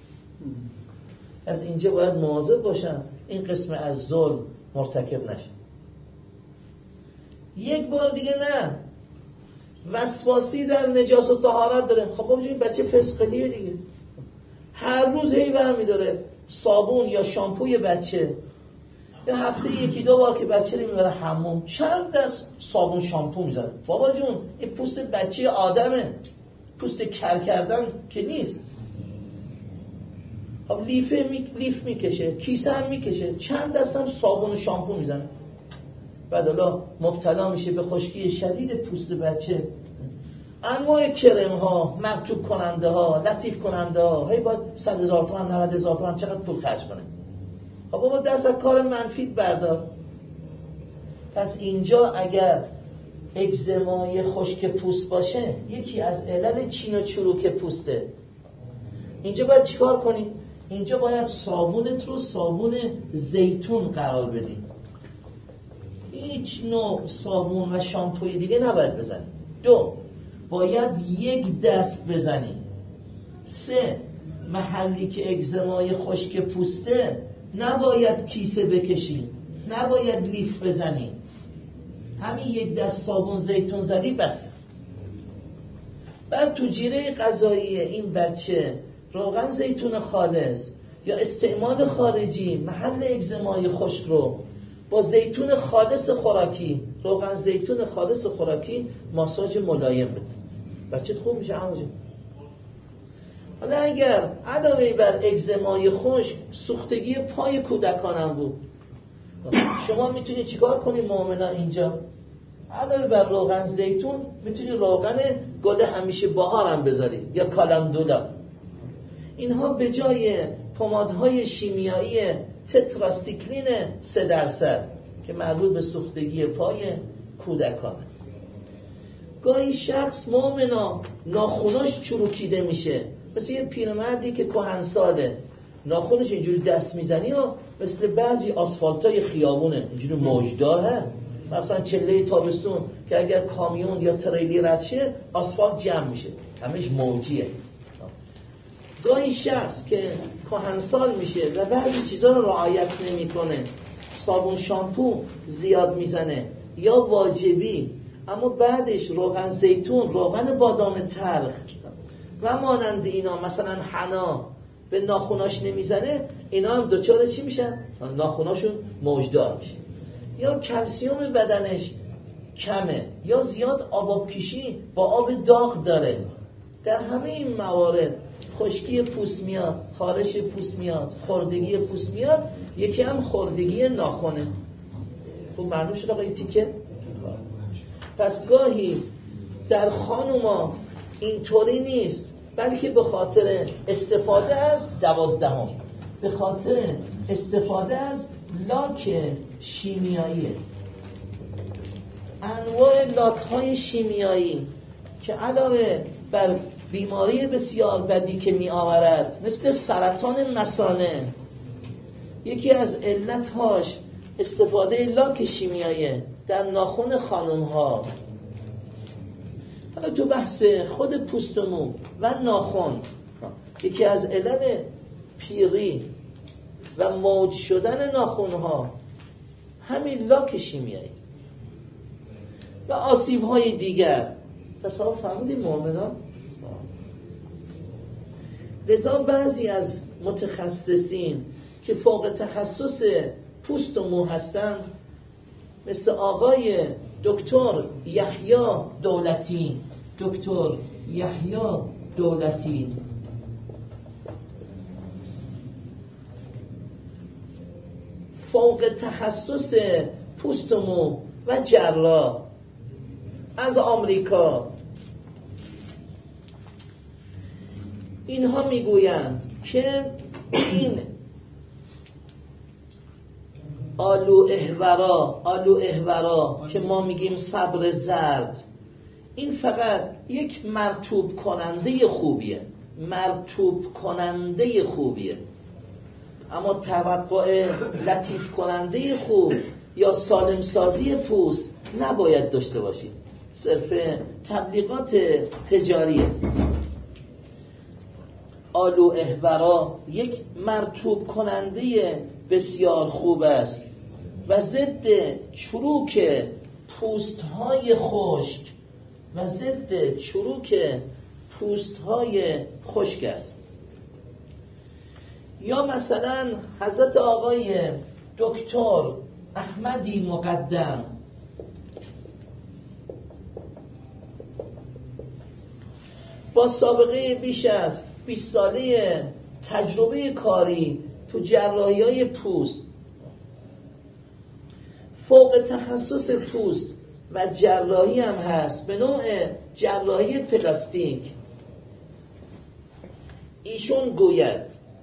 [SPEAKER 1] از اینجا باید مواظب باشن این قسم از ظلم مرتکب نشه. یک بار دیگه نه، وسواسی در نجاست و طهارت داره. خب بابا این بچه فسقلیه دیگه، هر روز هی برمیداره صابون یا شامپوی بچه، یا هفته یکی دو بار که بچه رو میبره حموم چند دست صابون شامپو میزنه. بابا جون این پوست بچه آدمه، پوست کر کردن که نیست. خب لیفه می... لیف میکشه، کیسه هم میکشه، چند دست هم صابون و شامپو میزنه، بعد حالا مبتلا میشه به خشکی شدید پوست بچه. انواع کرم ها، مرطوب کننده ها، لطیف کننده ها، هی باید صد هزار تومان، نود هزار تومان چقدر پول خرج کنه. خب بابا دست از کار منفی بردار. پس اینجا اگر اگزمای خشک پوست باشه یکی از علل چین و چروک پوسته. اینجا باید چیکار کنی؟ اینجا باید صابونت رو صابون زیتون قرار بدی. هیچ نوع صابون و شامپوی دیگه نباید بزنی. دو، باید یک دست بزنی. سه، محلی که اگزمای خشک پوسته نباید کیسه بکشی، نباید لیف بزنی، همین یک دست صابون زیتون زدی بس. بعد تو جیره غذایی این بچه روغن زیتون خالص یا استعمال خارجی محل اگزمای خشک رو با زیتون خالص خوراکی، روغن زیتون خالص خوراکی ماساژ ملایم بده، بچه خوب میشه. همونجا حالا اگر علاوه بر اگزمای خشک سوختگی پای کودکانم بود، شما میتونی چیکار کنی مؤمنا؟ اینجا علاوه بر روغن زیتون میتونی روغن گل همیشه بهارم بذاری یا کالندولا. اینها به جای پمادهای شیمیایی تتراسیکلین سه درصد که مربوط به سوختگی پای کودکانه. گاهی شخص مؤمنا ناخوناش چروکیده میشه، مثل یه پیرمردی که کهنساله، ناخونش اینجوری دست میزنی و مثل بعضی آسفالتای خیابونه اینجوری موجدار هست، مثلا چله تابستون که اگر کامیون یا تریلی رد شه آسفالت جمع میشه، همش موجیه. گاهی شخص که کهنسال میشه و بعضی چیزا رو رعایت نمیکنه، صابون شامپو زیاد میزنه یا واجبی، اما بعدش روغن زیتون، روغن بادام تلخ و مانند اینا، مثلا حنا به ناخوناش نمیزنه، اینا هم دچار چی میشن؟ ناخوناشون موجدار میشه. یا کلسیوم بدنش کمه، یا زیاد آبابکشی با آب داغ داره. در همه این موارد خشکی پوست میاد، خارش پوست میاد، خردگی پوست میاد، یکی هم خردگی ناخنه. خب معلوم شد آقا این تیکه؟ پس گاهی در خانوما اینطوری نیست، بلکه به خاطر استفاده از دوازدهم، به خاطر استفاده از لاک شیمیایی، انواع لاک های شیمیایی که علاوه بر بیماری بسیار بدی که می آورد مثل سرطان مثانه، یکی از علتهاش استفاده لاک شیمیایی در ناخن خانم ها. حالا تو بحث خود پوست و مو و ناخن، یکی از علل پیری و موج شدن ناخن ها همین لاک شیمیایی و آسیب های دیگر. تصور فرمودید مؤمنان؟ لذا بعضی از متخصصین که فوق تخصص پوست و مو هستن، مثل آقای دکتر یحیی دولتی، دکتر یحیی دولتی فوق تخصص پوست و مو و جراح از آمریکا، اینها میگویند که این آلو احورا آلو احورا که ما میگیم صبر زرد، این فقط یک مرطوب کننده خوبیه، مرطوب کننده خوبیه، اما توقع لطیف کننده خوب یا سالم سازی پوست نباید داشته باشید. صرف تبلیغات تجاریه. آلو احورا یک مرطوب کننده بسیار خوب است و ضد چروک پوست‌های خشک و ضد چروک پوست‌های خشک است. یا مثلا حضرت آقای دکتر احمدی مقدم با سابقه بیش از بیست ساله تجربه کاری تو جراحی‌های پوست، فوق تخصص پوست و جراحی هم هست به نوع جراحی پلاستیک، ایشون گوید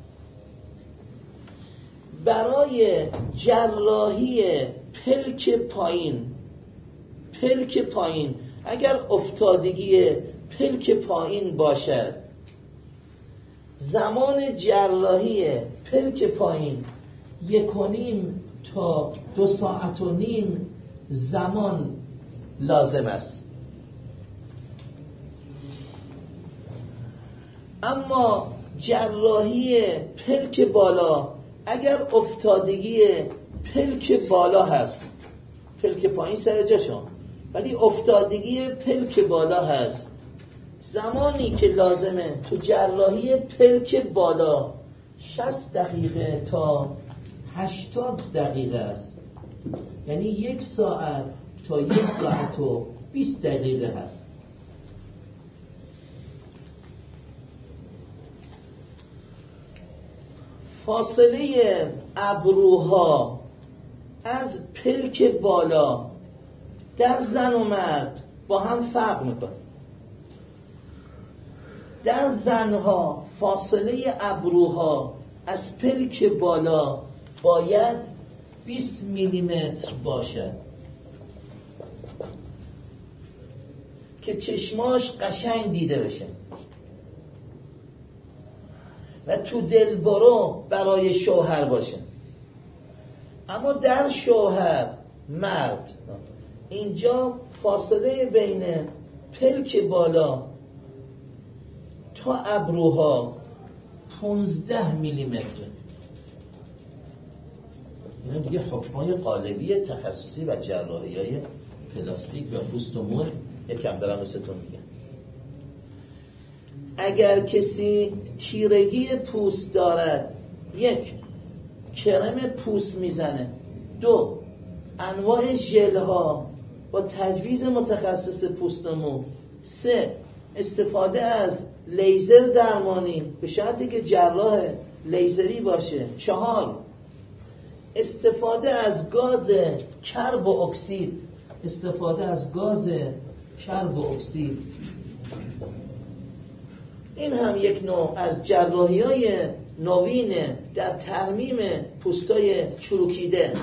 [SPEAKER 1] برای جراحی پلک پایین پلک پایین اگر افتادگی پلک پایین باشد، زمان جراحی پلک پایین یک و نیم تا دو ساعت و نیم زمان لازم است. اما جراحی پلک بالا اگر افتادگی پلک بالا هست، پلک پایین سر جاشون ولی افتادگی پلک بالا هست، زمانی که لازمه تو جراحی پلک بالا شصت دقیقه تا هشتاد دقیقه است، یعنی یک ساعت تا یک ساعت و بیست دقیقه هست. فاصله ابروها از پلک بالا در زن و مرد با هم فرق میکنه. در زنها فاصله ابروها از پلک بالا باید بیست میلی متر باشه که چشماش قشنگ دیده بشه و تو دلبرو برای شوهر باشه. اما در شوهر مرد اینجا فاصله بین پلک بالا تا ابروها پونزده میلی متره. اینا دیگه حکمای قالبی تخصصی و جراحی های پلاستیک و پوست و مو یکم دارم واسهتون میگم. اگر کسی تیرگی پوست دارد، یک، کرم پوست میزنه. دو، انواع ژل‌ها با تجویز متخصص پوست و مو. سه، استفاده از لیزر درمانی به شرطی که جراح لیزری باشه. چهار، استفاده از گاز کرب و اکسید استفاده از گاز کرب و اکسید این هم یک نوع از جراحی‌های نوین در ترمیم پوستای چروکیده،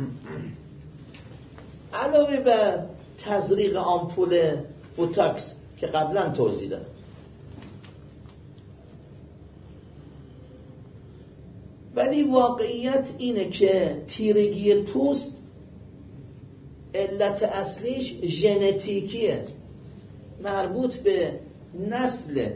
[SPEAKER 1] علاوه بر تزریق آمپول بوتاکس که قبلا توضیح دادم. ولی واقعیت اینه که تیرگی پوست علت اصلیش ژنتیکیه، مربوط به نسل،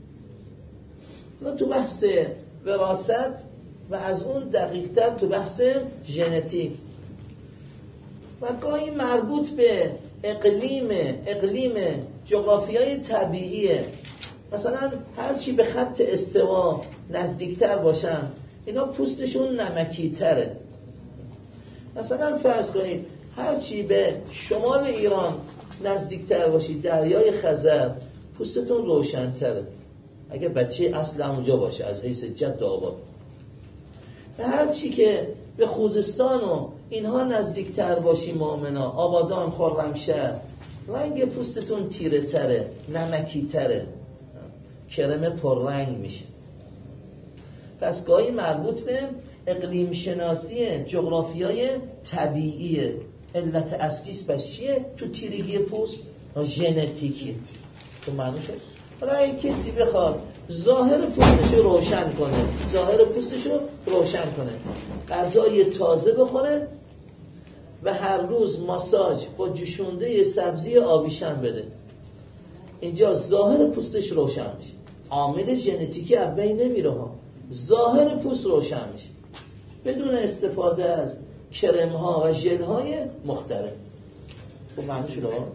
[SPEAKER 1] نه تو بحث وراثت و از اون دقیق‌تر تو بحث ژنتیک، و گاهی مربوط به اقلیم اقلیم جغرافیای طبیعیه. مثلا هرچی به خط استوا نزدیکتر باشن اینا پوستشون نمکی تره. مثلا فرض کنید هرچی به شمال ایران نزدیکتر باشید، دریای خزر، پوستتون روشن‌تره اگه بچه اصل اونجا باشه از حیث جد آباد. و هرچی که به خوزستان و اینها نزدیکتر باشی، مؤمنا، آبادان، خرمشهر، رنگ پوستتون تیره تره، نمکی تره، کرم پررنگ میشه. پس گاهی مربوط به اقلیم شناسی جغرافیای طبیعیه. علت اصلیش بس چیه؟ تو تیرگی پوست ژنتیکیه. تو معلوم شد؟ حالا اگه کسی بخواد ظاهر پوستش رو روشن کنه ظاهر پوستش رو روشن کنه غذای تازه بخوره و هر روز ماساژ با جوشونده سبزی آبیشم بده، اینجا ظاهر پوستش روشن میشه. عامل ژنتیکی اولی نمیره ها، ظاهر پوست روشن میشه بدون استفاده از کرم ها و ژل های مختلف. خب معنی شده ها؟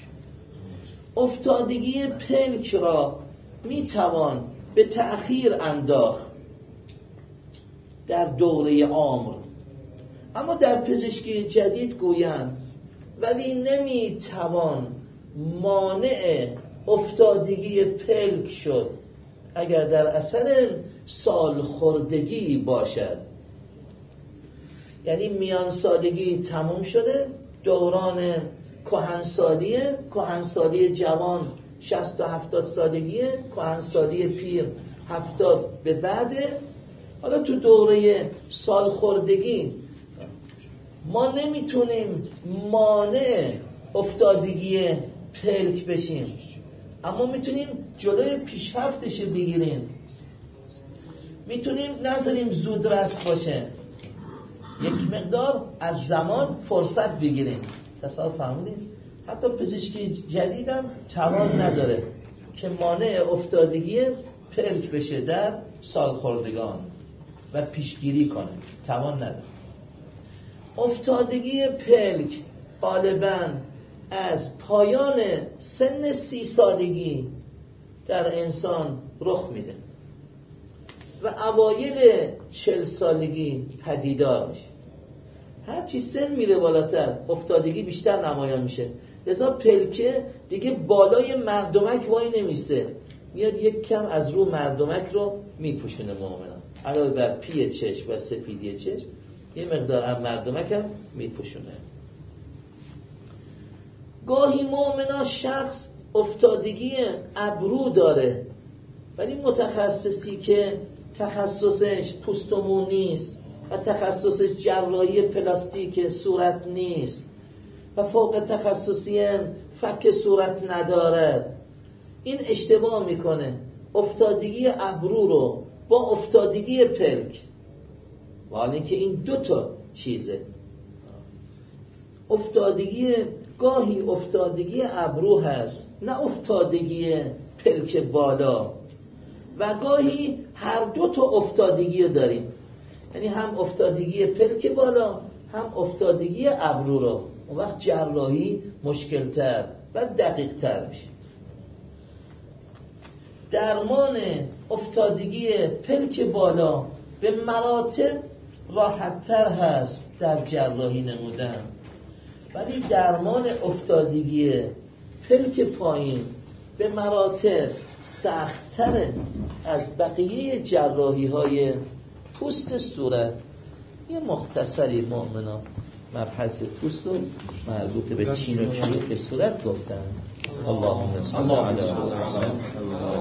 [SPEAKER 1] افتادگی پلک را میتوان به تأخیر انداخت در دوره عمر، اما در پزشکی جدید گویند ولی نمیتوان مانع افتادگی پلک شد اگر در اثر سالخوردگی باشد. یعنی میان سالگی تموم شده، دوران کهنسالیه، کهنسالی جوان شصت تا هفتاد سالگیه، کهنسالی پیر هفتاد به بعده. حالا تو دوره سالخوردگی ما نمیتونیم مانع افتادگی پلک بشیم، اما میتونیم جلوی پیشرفتش بگیریم، میتونیم نذاریم زودرس باشه، یک مقدار از زمان فرصت بگیریم. تصور فهمیدید؟ حتی پزشکی جدیدم توان نداره که مانع افتادگی پلک بشه در سالخوردگان و پیشگیری کنه، توان نداره. افتادگی پلک غالباً از پایان سن سی سالگی در انسان رخ میده و اوایل چل سالگی پدیدار میشه. هرچی سن میره بالاتر افتادگی بیشتر نمایان میشه، لذا پلکه دیگه بالای مردمک وای نمیسته، میاد یک کم از رو مردمک رو میپوشونه مؤمنان، علاوه بر پی چشم و سفیدی چشم یه مقدار از مردمک هم میپوشونه. گاهی مؤمنا شخص افتادگی ابرو داره ولی متخصصی که تخصصش پوست و مو نیست و تخصصش جراحی پلاستیک صورت نیست و فوق تخصصی فک صورت ندارد، این اشتباه میکنه افتادگی ابرو رو با افتادگی پلک، ولی که این دو تا چیزه. افتادگی گاهی افتادگی ابرو هست نه افتادگی پلک بالا، و گاهی هر دو تا افتادگی داریم، یعنی هم افتادگی پلک بالا هم افتادگی ابرو رو. اون وقت جراحی مشکل‌تر و دقیق‌تر میشه. درمان افتادگی پلک بالا به مراتب راحت تر هست در جراحی نمودن، ولی درمان افتادگی پلک پایین به مراتب سخت‌تره از بقیه جراحی های پوست صورت. یه مختصری مؤمنا مبحث پوست رو مربوط به چین و چروک صورت گفتن. اللهم صل علی محمد.